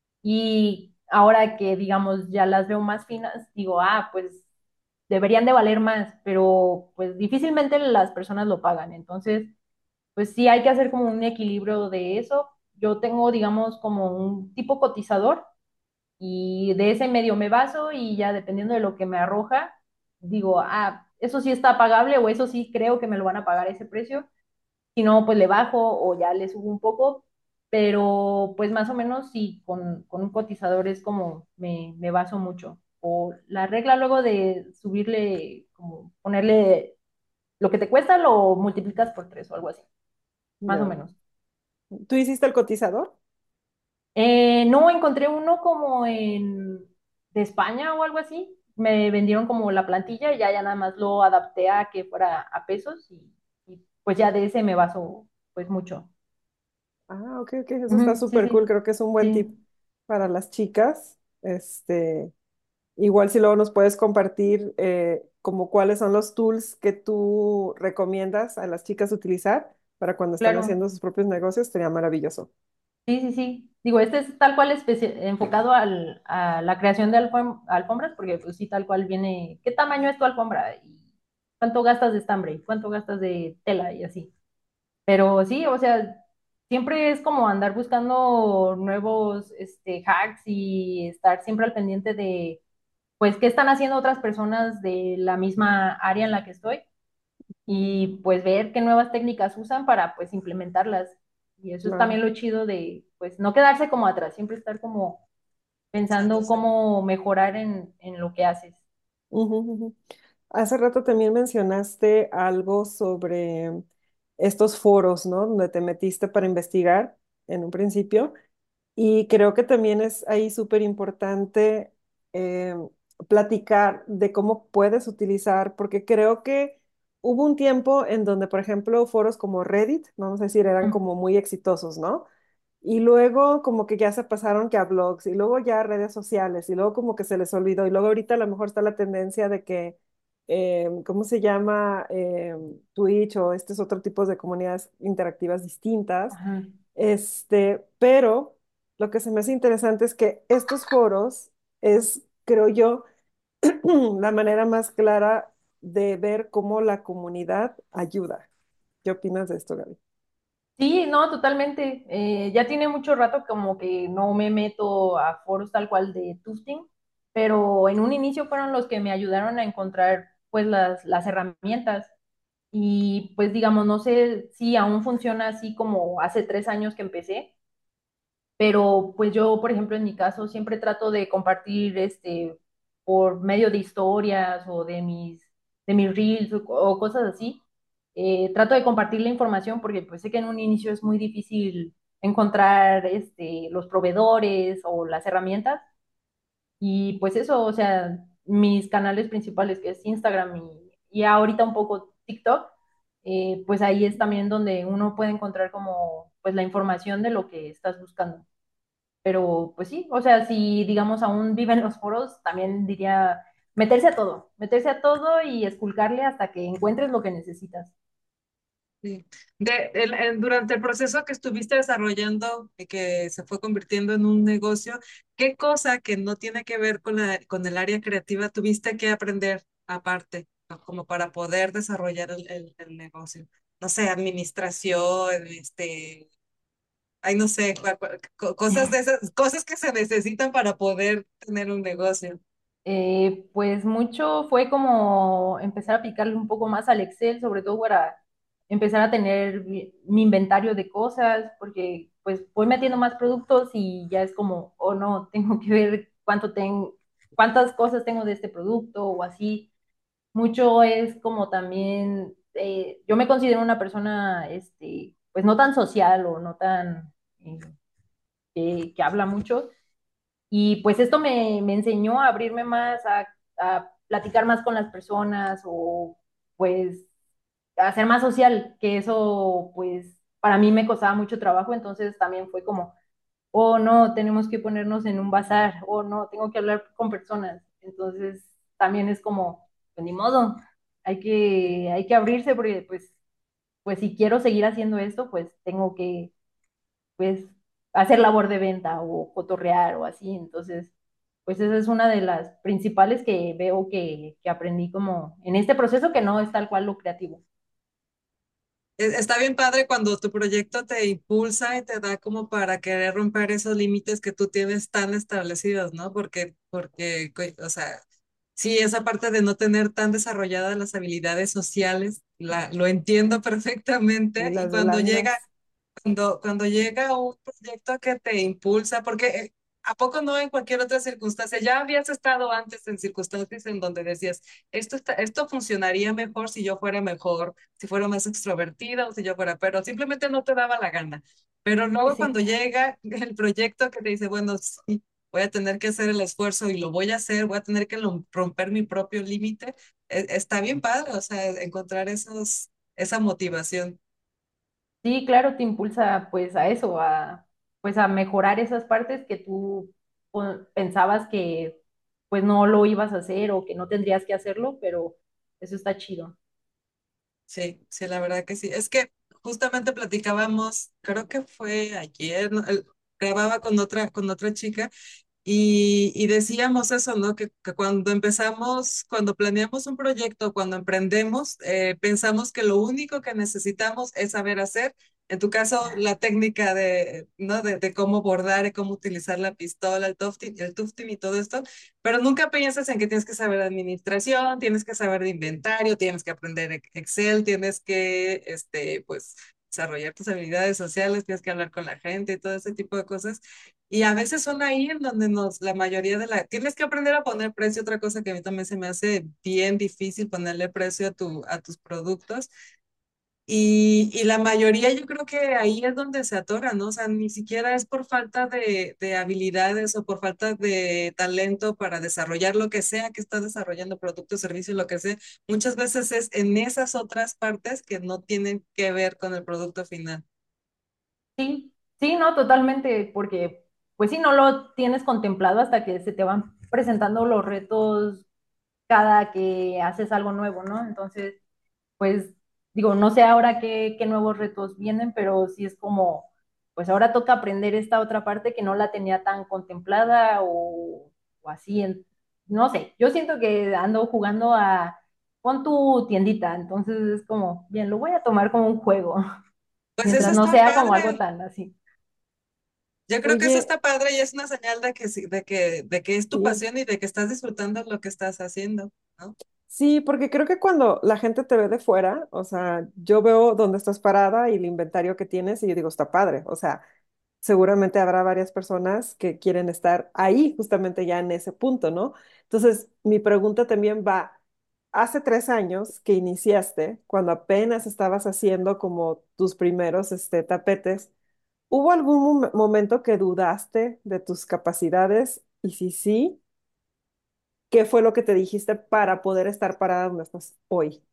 Y ahora que, digamos, ya las veo más finas, digo, pues deberían de valer más, pero pues difícilmente las personas lo pagan. Entonces, pues sí hay que hacer como un equilibrio de eso. Yo tengo, digamos, como un tipo cotizador y de ese medio me baso y ya dependiendo de lo que me arroja, digo, eso sí está pagable o eso sí creo que me lo van a pagar ese precio. Si no, pues le bajo o ya le subo un poco, pero pues más o menos sí, con un cotizador es como me baso mucho. O la regla luego de subirle, como ponerle lo que te cuesta, lo multiplicas por tres o algo así, más o Ya. menos. ¿Tú hiciste el cotizador? No encontré uno como de España o algo así. Me vendieron como la plantilla y ya nada más lo adapté a que fuera a pesos y pues ya de ese me baso pues mucho. Ah, ok, ok, eso está Ujú, sí, súper cool. sí, Creo que es un buen tip sí. para las chicas. Igual si luego nos puedes compartir como cuáles son los tools que tú recomiendas a las chicas utilizar para cuando están Claro. haciendo sus propios negocios, sería maravilloso. Sí, sí, sí. Digo, este es tal cual enfocado a la creación de alfombras, porque pues sí, tal cual viene, ¿qué tamaño es tu alfombra? ¿Y cuánto gastas de estambre? ¿Y cuánto gastas de tela? Y así. Pero sí, o sea, siempre es como andar buscando nuevos hacks y estar siempre al pendiente de, pues, qué están haciendo otras personas de la misma área en la que estoy Mm, y pues ver qué nuevas técnicas usan para pues implementarlas. Y eso es claro. también lo chido de pues no quedarse como atrás, siempre estar como pensando Pensándose. cómo mejorar en lo que haces. Ujú, ujú. Hace rato también mencionaste algo sobre estos foros, ¿no? Donde te metiste para investigar en un principio. Y creo que también es ahí súper importante eh, platicar de cómo puedes utilizar, porque creo que hubo un tiempo en donde, por ejemplo, foros como Reddit, vamos a decir, eran Mm. como muy exitosos, ¿no? Y luego como que ya se pasaron que a blogs y luego ya a redes sociales y luego como que se les olvidó y luego ahorita a lo mejor está la tendencia de que, ¿cómo se llama? Twitch o estos otros tipos de comunidades interactivas distintas. Ajá. Pero lo que se me hace interesante es que estos foros es, creo yo, la manera más clara de ver cómo la comunidad ayuda. ¿Qué opinas de esto, Gaby? Sí, no, totalmente. Ya tiene mucho rato como que no me meto a foros tal cual de tufting, pero en un inicio fueron los que me ayudaron a encontrar pues las herramientas. Y pues digamos, no sé si aún funciona así como hace 3 años que empecé, pero pues yo, por ejemplo, en mi caso, siempre trato de compartir por medio de historias o de mis reels o cosas así. Trato de compartir la información porque pues sé que en un inicio es muy difícil encontrar los proveedores o las herramientas. Y pues eso, o sea, mis canales principales, que es Instagram y ahorita un poco TikTok, pues ahí es también donde uno puede encontrar como pues la información de lo que estás buscando. Pero pues sí, o sea, si digamos aún viven los foros, también diría meterse a todo y esculcarle hasta que encuentres lo que necesitas. Sí. Durante el proceso que estuviste desarrollando y que se fue convirtiendo en un negocio, ¿qué cosa que no tiene que ver con el área creativa tuviste que aprender aparte, ¿no? Como para poder desarrollar el negocio? No sé, administración, ay, no sé, cosas de esas, cosas que se necesitan para poder tener un negocio. Pues mucho fue como empezar a aplicarle un poco más al Excel, sobre todo para empezar a tener mi inventario de cosas, porque pues voy metiendo más productos y ya es como, oh no, tengo que ver cuántas cosas tengo de este producto o así. Mucho es como también, yo me considero una persona, pues no tan social o no tan, que habla mucho. Y pues esto me enseñó a abrirme más, a platicar más con las personas o pues a ser más social, que eso pues para mí me costaba mucho trabajo, entonces también fue como, oh no, tenemos que ponernos en un bazar, oh no, tengo que hablar con personas, entonces también es como, pues ni modo, hay que abrirse porque pues si quiero seguir haciendo esto, pues tengo que pues hacer labor de venta o cotorrear o así. Entonces, pues esa es una de las principales que veo que aprendí como en este proceso que no es tal cual lo creativo. Está bien padre cuando tu proyecto te impulsa y te da como para querer romper esos límites que tú tienes tan establecidos, ¿no? O sea, sí, esa parte de no tener tan desarrolladas las habilidades sociales, lo entiendo Y perfectamente. Y las cuando blandas. cuando llega un proyecto que te impulsa, porque ¿a poco no en cualquier otra circunstancia? Ya habías estado antes en circunstancias en donde decías, esto funcionaría mejor si yo fuera mejor, si fuera más extrovertida o si yo fuera, pero simplemente no te daba la gana. Pero Sí, luego sí. cuando llega el proyecto que te dice, bueno, sí, voy a tener que hacer el esfuerzo y lo voy a hacer, voy a tener que romper mi propio límite, está bien padre, o sea, encontrar esa motivación. Sí, claro, te impulsa pues a eso, pues a mejorar esas partes que tú pensabas que pues no lo ibas a hacer o que no tendrías que hacerlo, pero eso está chido. Sí, sí, la verdad que sí. Es que justamente platicábamos, creo que fue ayer, ¿no? Grababa con otra chica y decíamos eso, ¿no? Que cuando empezamos, cuando planeamos un proyecto, cuando emprendemos, pensamos que lo único que necesitamos es saber hacer. En tu caso, la técnica de, ¿no? De cómo bordar y cómo utilizar la pistola, el tufting y todo esto, pero nunca piensas en que tienes que saber de administración, tienes que saber de inventario, tienes que aprender Excel, tienes que, pues, desarrollar tus habilidades sociales, tienes que hablar con la gente y todo ese tipo de cosas. Y a veces son ahí en donde la mayoría de tienes que aprender a poner precio, otra cosa que a mí también se me hace bien difícil ponerle precio a tus productos. Y la mayoría yo creo que ahí es donde se atora, ¿no? O sea, ni siquiera es por falta de habilidades o por falta de talento para desarrollar lo que sea que estás desarrollando, producto, servicio, lo que sea. Muchas veces es en esas otras partes que no tienen que ver con el producto final. Sí, sí, no, totalmente, porque pues sí, no lo tienes contemplado hasta que se te van presentando los retos cada que haces algo nuevo, ¿no? Entonces, pues digo, no sé ahora qué nuevos retos vienen, pero sí es como, pues ahora toca aprender esta otra parte que no la tenía tan contemplada o así, no sé, yo siento que ando jugando a, pon tu tiendita, entonces es como, bien, lo voy a tomar como un juego, Pues eso mientras no está sea como algo padre. tan así. Yo creo que eso Oye, está padre y es una señal de que, de que es tu sí. pasión y de que estás disfrutando lo que estás haciendo, ¿no? Sí, porque creo que cuando la gente te ve de fuera, o sea, yo veo dónde estás parada y el inventario que tienes y yo digo, está padre. O sea, seguramente habrá varias personas que quieren estar ahí, justamente ya en ese punto, ¿no? Entonces, mi pregunta también va, hace 3 años que iniciaste, cuando apenas estabas haciendo como tus primeros tapetes, ¿hubo algún momento que dudaste de tus capacidades? Y si sí, ¿qué fue lo que te dijiste para poder estar parada donde estás hoy?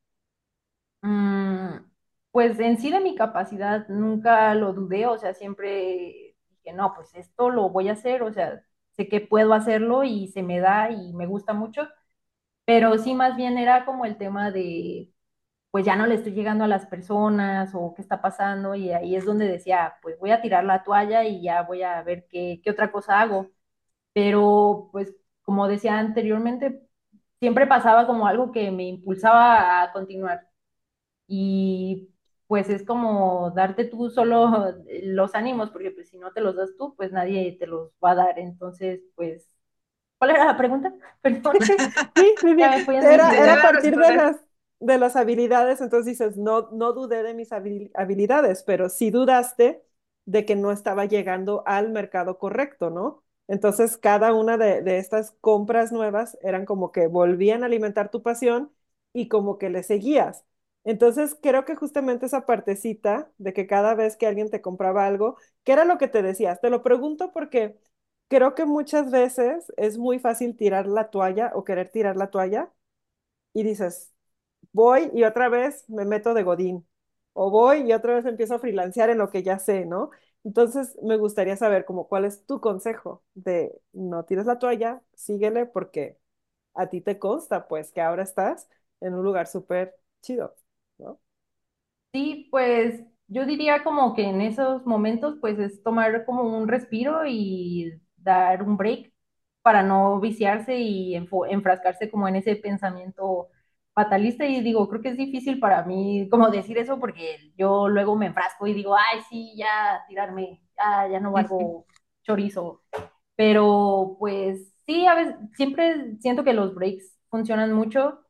Mm, pues en sí de mi capacidad nunca lo dudé, o sea, siempre dije, no, pues esto lo voy a hacer, o sea, sé que puedo hacerlo y se me da y me gusta mucho, pero sí más bien era como el tema de, pues ya no le estoy llegando a las personas o qué está pasando y ahí es donde decía, pues voy a tirar la toalla y ya voy a ver qué otra cosa hago, pero pues como decía anteriormente, siempre pasaba como algo que me impulsaba a continuar. Y pues es como darte tú solo los ánimos, porque pues si no te los das tú, pues nadie te los va a dar. Entonces, pues, ¿cuál era la pregunta? Perdón, Sí, sí, ya sí. me fui en mis Era a ideas. Debe partir responder. de las habilidades, entonces dices, no, no dudé de mis habilidades, pero sí dudaste de que no estaba llegando al mercado correcto, ¿no? Entonces, cada una de estas compras nuevas eran como que volvían a alimentar tu pasión y como que le seguías. Entonces, creo que justamente esa partecita de que cada vez que alguien te compraba algo, ¿qué era lo que te decías? Te lo pregunto porque creo que muchas veces es muy fácil tirar la toalla o querer tirar la toalla y dices, voy y otra vez me meto de godín o voy y otra vez empiezo a freelancear en lo que ya sé, ¿no? Entonces me gustaría saber como cuál es tu consejo de no tires la toalla, síguele porque a ti te consta pues que ahora estás en un lugar súper chido, ¿no? Sí, pues yo diría como que en esos momentos pues es tomar como un respiro y dar un break para no viciarse y enfrascarse como en ese pensamiento fatalista y digo, creo que es difícil para mí como decir eso porque yo luego me enfrasco y digo, ay, sí, ya tirarme, ya no valgo chorizo, pero pues sí, a veces siempre siento que los breaks funcionan mucho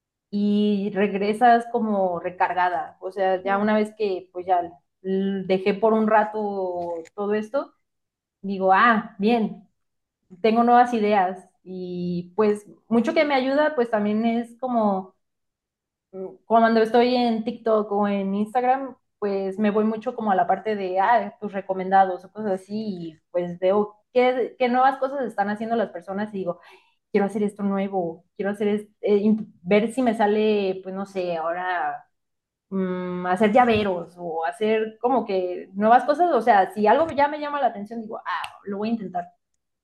y regresas como recargada. O sea, ya una vez que pues ya dejé por un rato todo esto, digo, bien, tengo nuevas ideas y pues mucho que me ayuda pues también es como cuando estoy en TikTok o en Instagram, pues me voy mucho como a la parte de, tus recomendados o cosas así y pues veo qué nuevas cosas están haciendo las personas y digo, quiero hacer esto nuevo, quiero hacer ver si me sale, pues no sé, ahora hacer llaveros o hacer como que nuevas cosas, o sea, si algo ya me llama la atención, digo, lo voy a intentar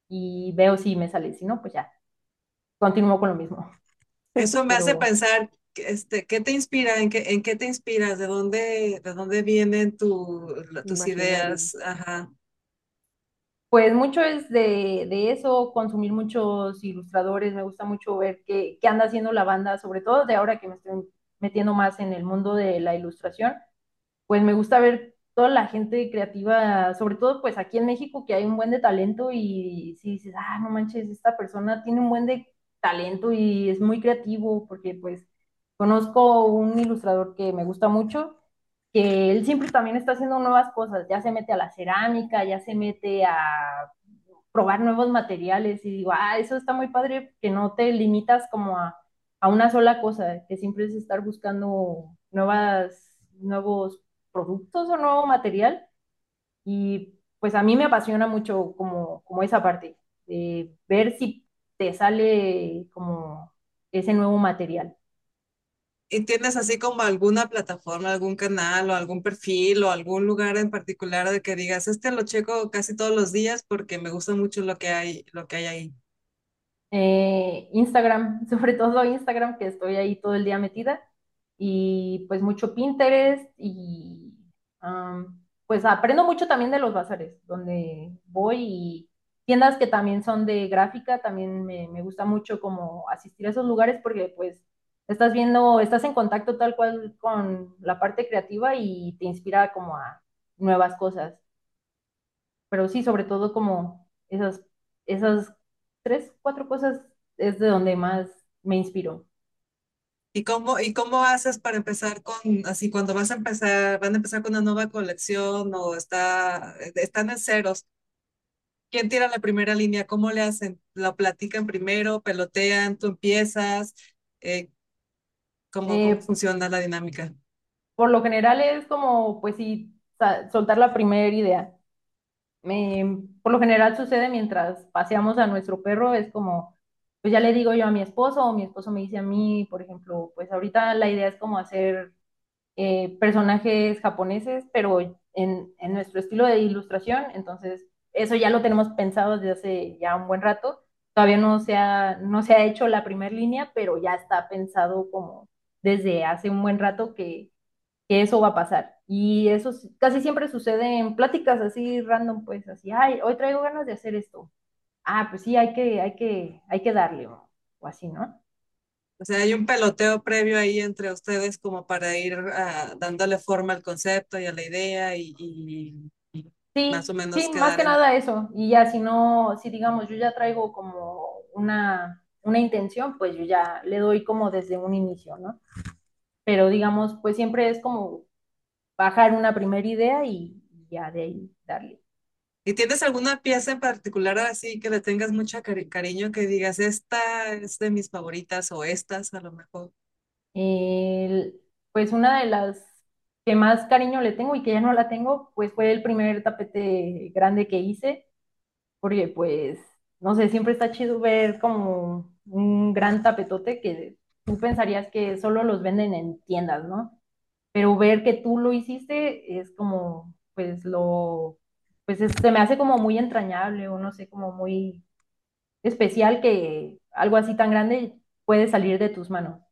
y veo si me sale, si no, pues ya, continúo con lo mismo. Eso me hace Pero pensar, ¿qué te inspira? En qué te inspiras? De dónde vienen tus Imaginario. ideas? Ajá. Pues mucho es de eso, consumir muchos ilustradores, me gusta mucho ver qué anda haciendo la banda, sobre todo de ahora que me estoy metiendo más en el mundo de la ilustración, pues me gusta ver toda la gente creativa, sobre todo pues aquí en México que hay un buen de talento y si dices, ah, no manches, esta persona tiene un buen de talento y es muy creativo, porque pues conozco un ilustrador que me gusta mucho, que él siempre también está haciendo nuevas cosas, ya se mete a la cerámica, ya se mete a probar nuevos materiales y digo, ah, eso está muy padre, que no te limitas como a una sola cosa, que siempre es estar buscando nuevos productos o nuevo material. Y pues a mí me apasiona mucho como esa parte, de ver si te sale como ese nuevo material. ¿Y tienes así como alguna plataforma, algún canal o algún perfil o algún lugar en particular de que digas, este lo checo casi todos los días porque me gusta mucho lo que hay ahí? Instagram, sobre todo Instagram, que estoy ahí todo el día metida, y pues mucho Pinterest y pues aprendo mucho también de los bazares, donde voy y tiendas que también son de gráfica, también me gusta mucho como asistir a esos lugares porque pues estás en contacto tal cual con la parte creativa y te inspira como a nuevas cosas, pero sí, sobre todo como esas tres, cuatro cosas es de donde más me inspiro. Y cómo haces para empezar así cuando van a empezar con una nueva colección o están en ceros? ¿Quién tira la primera línea? ¿Cómo le hacen? ¿La platican primero? ¿Pelotean? ¿Tú empiezas? Eh, cómo Eh, funciona la dinámica? por lo general es como, pues sí, soltar la primera idea. Por lo general sucede mientras paseamos a nuestro perro, es como, pues ya le digo yo a mi esposo o mi esposo me dice a mí, por ejemplo, pues ahorita la idea es como hacer personajes japoneses, pero en nuestro estilo de ilustración. Entonces, eso ya lo tenemos pensado desde hace ya un buen rato. Todavía no se ha hecho la primera línea, pero ya está pensado como desde hace un buen rato que eso va a pasar. Y eso casi siempre sucede en pláticas así random, pues así, ay, hoy traigo ganas de hacer esto. Ah, pues sí, hay que darle o así, ¿no? O sea, hay un peloteo previo ahí entre ustedes como para ir dándole forma al concepto y a la idea y más o Sí, menos sí, más quedar que en... nada eso. Y ya si no, si digamos, yo ya traigo como una intención, pues yo ya le doy como desde un inicio, ¿no? Pero digamos, pues siempre es como bajar una primera idea y ya de ahí darle. ¿Y tienes alguna pieza en particular así que le tengas mucha cariño que digas, esta es de mis favoritas o estas a lo mejor? Pues una de las que más cariño le tengo y que ya no la tengo, pues fue el primer tapete grande que hice, porque pues, no sé, siempre está chido ver como un gran tapetote que tú pensarías que solo los venden en tiendas, ¿no? Pero ver que tú lo hiciste es como, se me hace como muy entrañable o no sé, como muy especial que algo así tan grande puede salir de tus manos.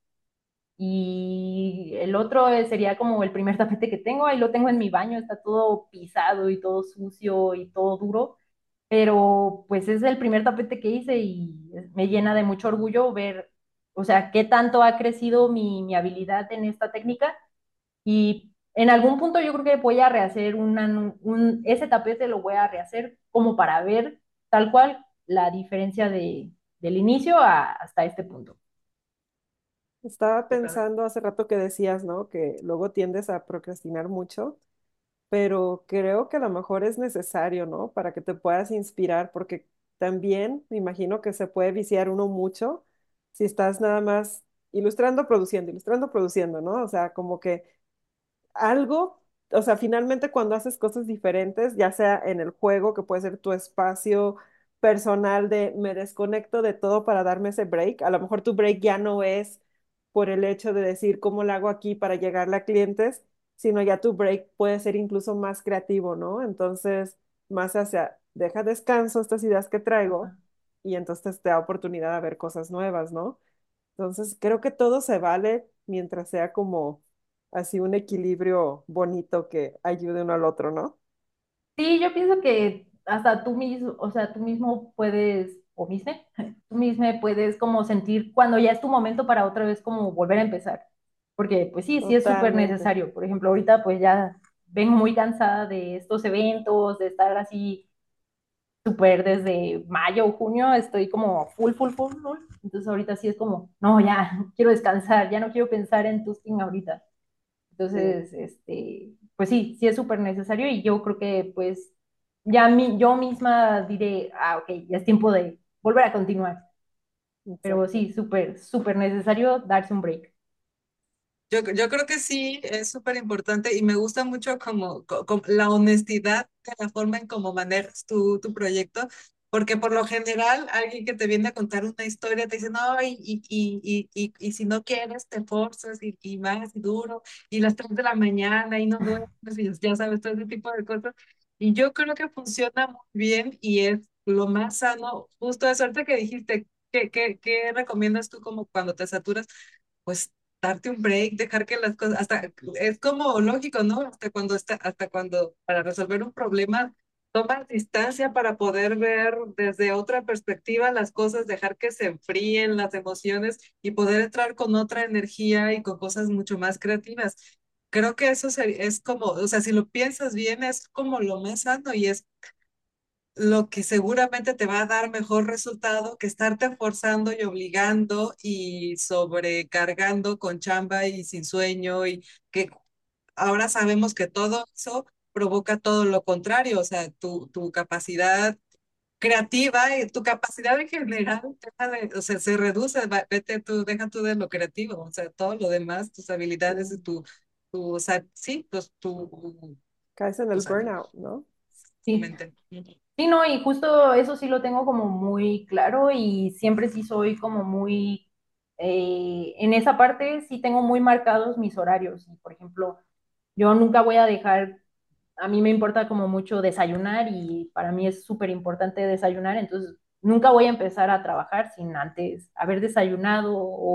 Y el otro sería como el primer tapete que tengo, ahí lo tengo en mi baño, está todo pisado y todo sucio y todo duro, pero pues es el primer tapete que hice y me llena de mucho orgullo ver, o sea, qué tanto ha crecido mi habilidad en esta técnica y en algún punto yo creo que voy a rehacer ese tapete lo voy a rehacer como para ver tal cual la diferencia del inicio hasta este punto. Estaba Qué padre. pensando hace rato que decías, ¿no? Que luego tiendes a procrastinar mucho, pero creo que a lo mejor es necesario, ¿no? Para que te puedas inspirar, porque también me imagino que se puede viciar uno mucho si estás nada más ilustrando, produciendo, ¿no? O sea, como que algo, o sea, finalmente cuando haces cosas diferentes, ya sea en el juego, que puede ser tu espacio personal de me desconecto de todo para darme ese break, a lo mejor tu break ya no es por el hecho de decir cómo lo hago aquí para llegarle a clientes, sino ya tu break puede ser incluso más creativo, ¿no? Entonces, más hacia, deja descanso estas ideas que traigo y entonces te da oportunidad de ver cosas nuevas, ¿no? Entonces, creo que todo se vale mientras sea como así un equilibrio bonito que ayude uno al otro, ¿no? Sí, yo pienso que hasta tú mismo, o sea, tú mismo puedes, o misma, tú misma puedes como sentir cuando ya es tu momento para otra vez como volver a empezar. Porque pues sí, sí es súper Totalmente. necesario. Por ejemplo, ahorita pues ya vengo muy cansada de estos eventos, de estar así súper desde mayo o junio, estoy como full, full, full, full. Entonces ahorita sí es como, no, ya quiero descansar, ya no quiero pensar en Tusking ahorita. Sí, Entonces, pues sí, sí es súper necesario y yo creo que pues yo misma diré, ah, ok, ya es tiempo de volver a continuar. Pero exacto. sí, súper, súper necesario darse un break. Yo creo que sí, es súper importante y me gusta mucho como la honestidad de la forma en cómo manejas tu proyecto, porque por lo general alguien que te viene a contar una historia te dice, no, y si no quieres, te forzas y más y duro, y las 3 de la mañana y no duermes, y ya sabes, todo ese tipo de cosas. Y yo creo que funciona muy bien y es lo más sano, justo de suerte que dijiste, ¿qué recomiendas tú como cuando te saturas? Pues darte un break, dejar que las cosas, hasta es como lógico, ¿no? Hasta cuando para resolver un problema tomas distancia para poder ver desde otra perspectiva las cosas, dejar que se enfríen las emociones y poder entrar con otra energía y con cosas mucho más creativas. Creo que es como, o sea, si lo piensas bien, es como lo más sano y es lo que seguramente te va a dar mejor resultado que estarte forzando y obligando y sobrecargando con chamba y sin sueño y que ahora sabemos que todo eso provoca todo lo contrario, o sea, tu capacidad creativa y tu capacidad en general o sea, se reduce, vete tú, deja tú de lo creativo, o sea, todo lo demás, tus habilidades y Sí. o sea, sí, pues Caes en tu el salud, burnout, ¿no? tu Sí, mente. sí, no, y justo eso sí lo tengo como muy claro y siempre sí soy como muy, en esa parte sí tengo muy marcados mis horarios. Y, por ejemplo, yo nunca voy a dejar, a mí me importa como mucho desayunar y para mí es súper importante desayunar, entonces nunca voy a empezar a trabajar sin antes haber desayunado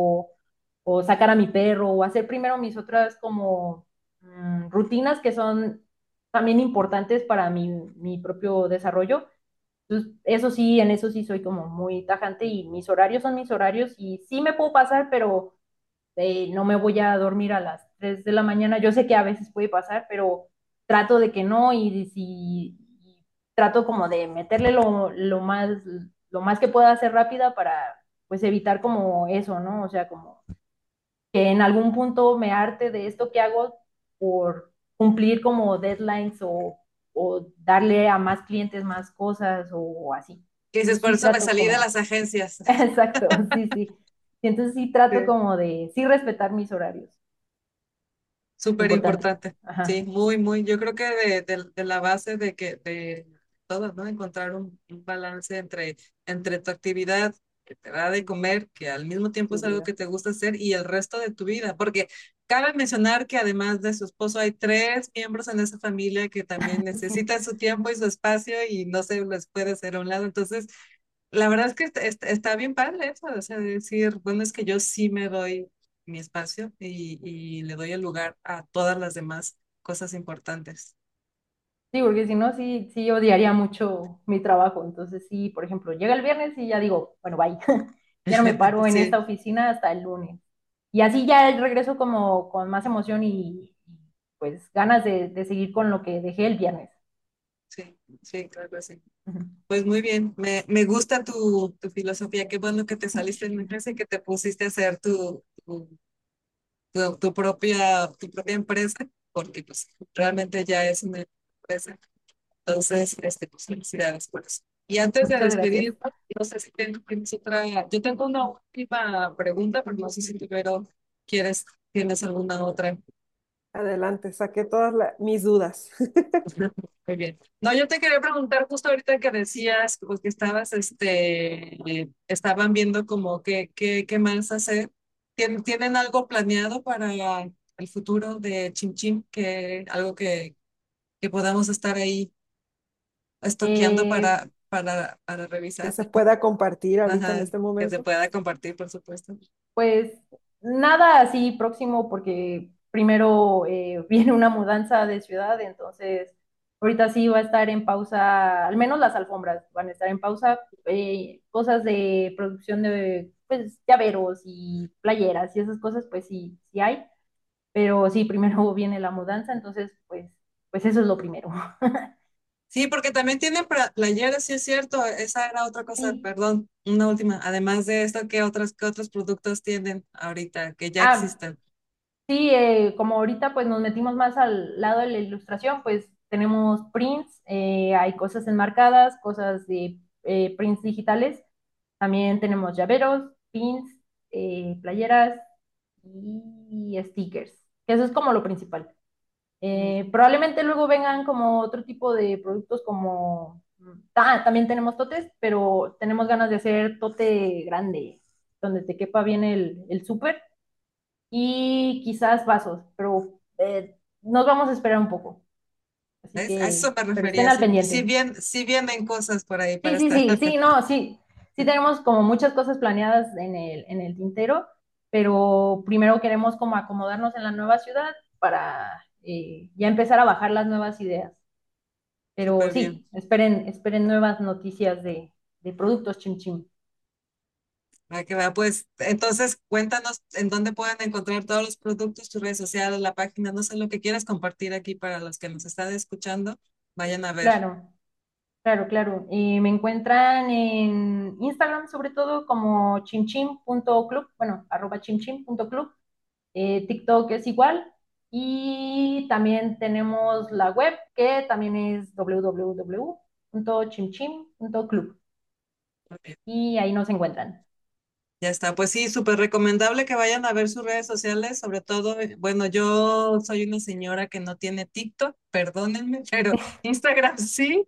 o sacar a mi perro o hacer primero mis otras como rutinas que son también importantes para mi propio desarrollo. Entonces, eso sí, en eso sí soy como muy tajante y mis horarios son mis horarios y sí me puedo pasar, pero no me voy a dormir a las 3 de la mañana. Yo sé que a veces puede pasar, pero trato de que no y trato como de meterle lo más que pueda hacer rápida para pues evitar como eso, ¿no? O sea, como que en algún punto me harte de esto que hago por cumplir como deadlines o darle a más clientes más cosas o así. Que dices, Entonces por sí eso me trato salí de como, las agencias. exacto, sí, sí. Y entonces sí trato Sí, como de, sí respetar mis horarios. súper Importante. importante. Sí, Ajá. muy, muy. Yo creo que de la base de todo, ¿no? Encontrar un balance entre tu actividad que te da de comer, que al mismo tiempo Tu es algo vida. que te gusta hacer, y el resto de tu vida. Porque cabe mencionar que además de su esposo hay 3 miembros en esa familia que también necesitan su tiempo y su espacio y no se les puede hacer a un lado. Entonces, la verdad es que está bien padre eso, o sea, decir, bueno, es que yo sí me doy mi espacio y le doy el lugar a todas las demás cosas importantes. Sí, porque si no, sí, sí odiaría mucho mi trabajo. Entonces, sí, por ejemplo, llega el viernes y ya digo, bueno, bye. Ya no me paro en esta Sí, oficina hasta el lunes. Y así ya regreso como con más emoción pues ganas de seguir con lo que dejé el viernes. sí, sí, claro que sí. Ujú. Pues muy bien, me gusta tu filosofía, qué bueno que te saliste de la empresa y que te pusiste a hacer tu propia empresa, porque pues realmente ya es una empresa. Entonces, pues felicidades por eso. Y antes de Muchas gracias. despedirnos, no sé si tienes otra, yo tengo una última pregunta, pero no sé si tú, pero tienes alguna otra. Adelante, saqué todas mis dudas. Muy bien. No, yo te quería preguntar justo ahorita que decías, pues, que estaban viendo como qué más hacer. ¿Tienen algo planeado para el futuro de Chim Chim? Algo que podamos estar ahí estoqueando Eh, para Que revisar. se pueda compartir ahorita en Ajá, este que se momento. pueda compartir, por supuesto. pues nada así próximo porque primero viene una mudanza de ciudad, entonces ahorita sí va a estar en pausa, al menos las alfombras van a estar en pausa, cosas de producción de pues llaveros y playeras y esas cosas, pues sí, sí hay, pero sí, primero viene la mudanza, entonces pues eso es lo primero. Sí, porque también tienen playeras, sí es cierto. Esa era otra cosa, Sí. perdón, una última. Además de esto, qué otros productos tienen ahorita que ya Ah, existen? sí, como ahorita pues nos metimos más al lado de la ilustración, pues tenemos prints, hay cosas enmarcadas, cosas de prints digitales, también tenemos llaveros, pins, playeras y stickers, que eso es como lo principal. Mm. Probablemente luego vengan como otro tipo de productos como, también tenemos totes, pero tenemos ganas de hacer tote grande, donde te quepa bien el súper y quizás vasos, pero nos vamos a esperar un poco. Así ¿Ves? A eso que, me pero estén refería. al Sí, pendiente. sí vienen cosas por ahí Sí, para sí, estar. sí, sí, no, sí, sí tenemos como muchas cosas planeadas en el tintero, pero primero queremos como acomodarnos en la nueva ciudad para ya empezar a bajar las nuevas ideas. Pero Súper bien. sí, esperen nuevas noticias de productos Chim Chim. Va que va. Pues entonces cuéntanos en dónde pueden encontrar todos los productos, tus redes sociales, la página, no sé lo que quieras compartir aquí para los que nos están escuchando, vayan a ver. Claro. Claro, claro. Me encuentran en Instagram sobre todo como chimchim.club, bueno, @chimchim.club. TikTok es igual. Y también tenemos la web que también es www.chimchim.club. Y ahí nos encuentran. Ya está, pues sí, súper recomendable que vayan a ver sus redes sociales, sobre todo, bueno, yo soy una señora que no tiene TikTok, perdónenme, pero Instagram sí,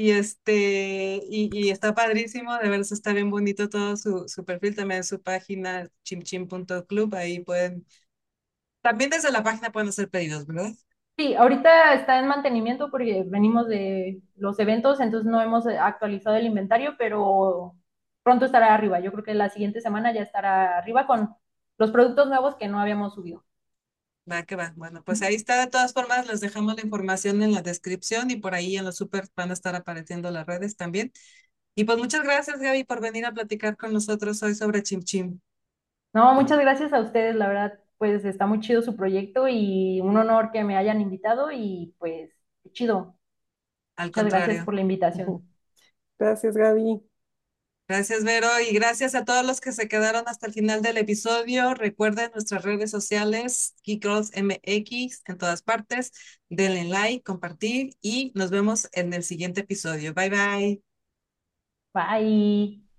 y está padrísimo, de verdad está bien bonito todo su perfil, también su página chimchim.club, ahí pueden, también desde la página pueden hacer pedidos, ¿verdad? Sí, ahorita está en mantenimiento porque venimos de los eventos, entonces no hemos actualizado el inventario, pero pronto estará arriba. Yo creo que la siguiente semana ya estará arriba con los productos nuevos que no habíamos subido. Va que va, bueno, pues ahí está, de todas formas, les dejamos la información en la descripción y por ahí en los super van a estar apareciendo las redes también. Y pues muchas gracias, Gaby, por venir a platicar con nosotros hoy sobre Chim Chim. No, muchas gracias a ustedes, la verdad, pues está muy chido su proyecto y un honor que me hayan invitado y pues qué chido. Al Muchas gracias contrario. por la invitación. Gracias, Gaby. Gracias, Vero, y gracias a todos los que se quedaron hasta el final del episodio. Recuerden nuestras redes sociales, Geekgirls MX, en todas partes. Denle like, compartir y nos vemos en el siguiente episodio. Bye, bye. Bye.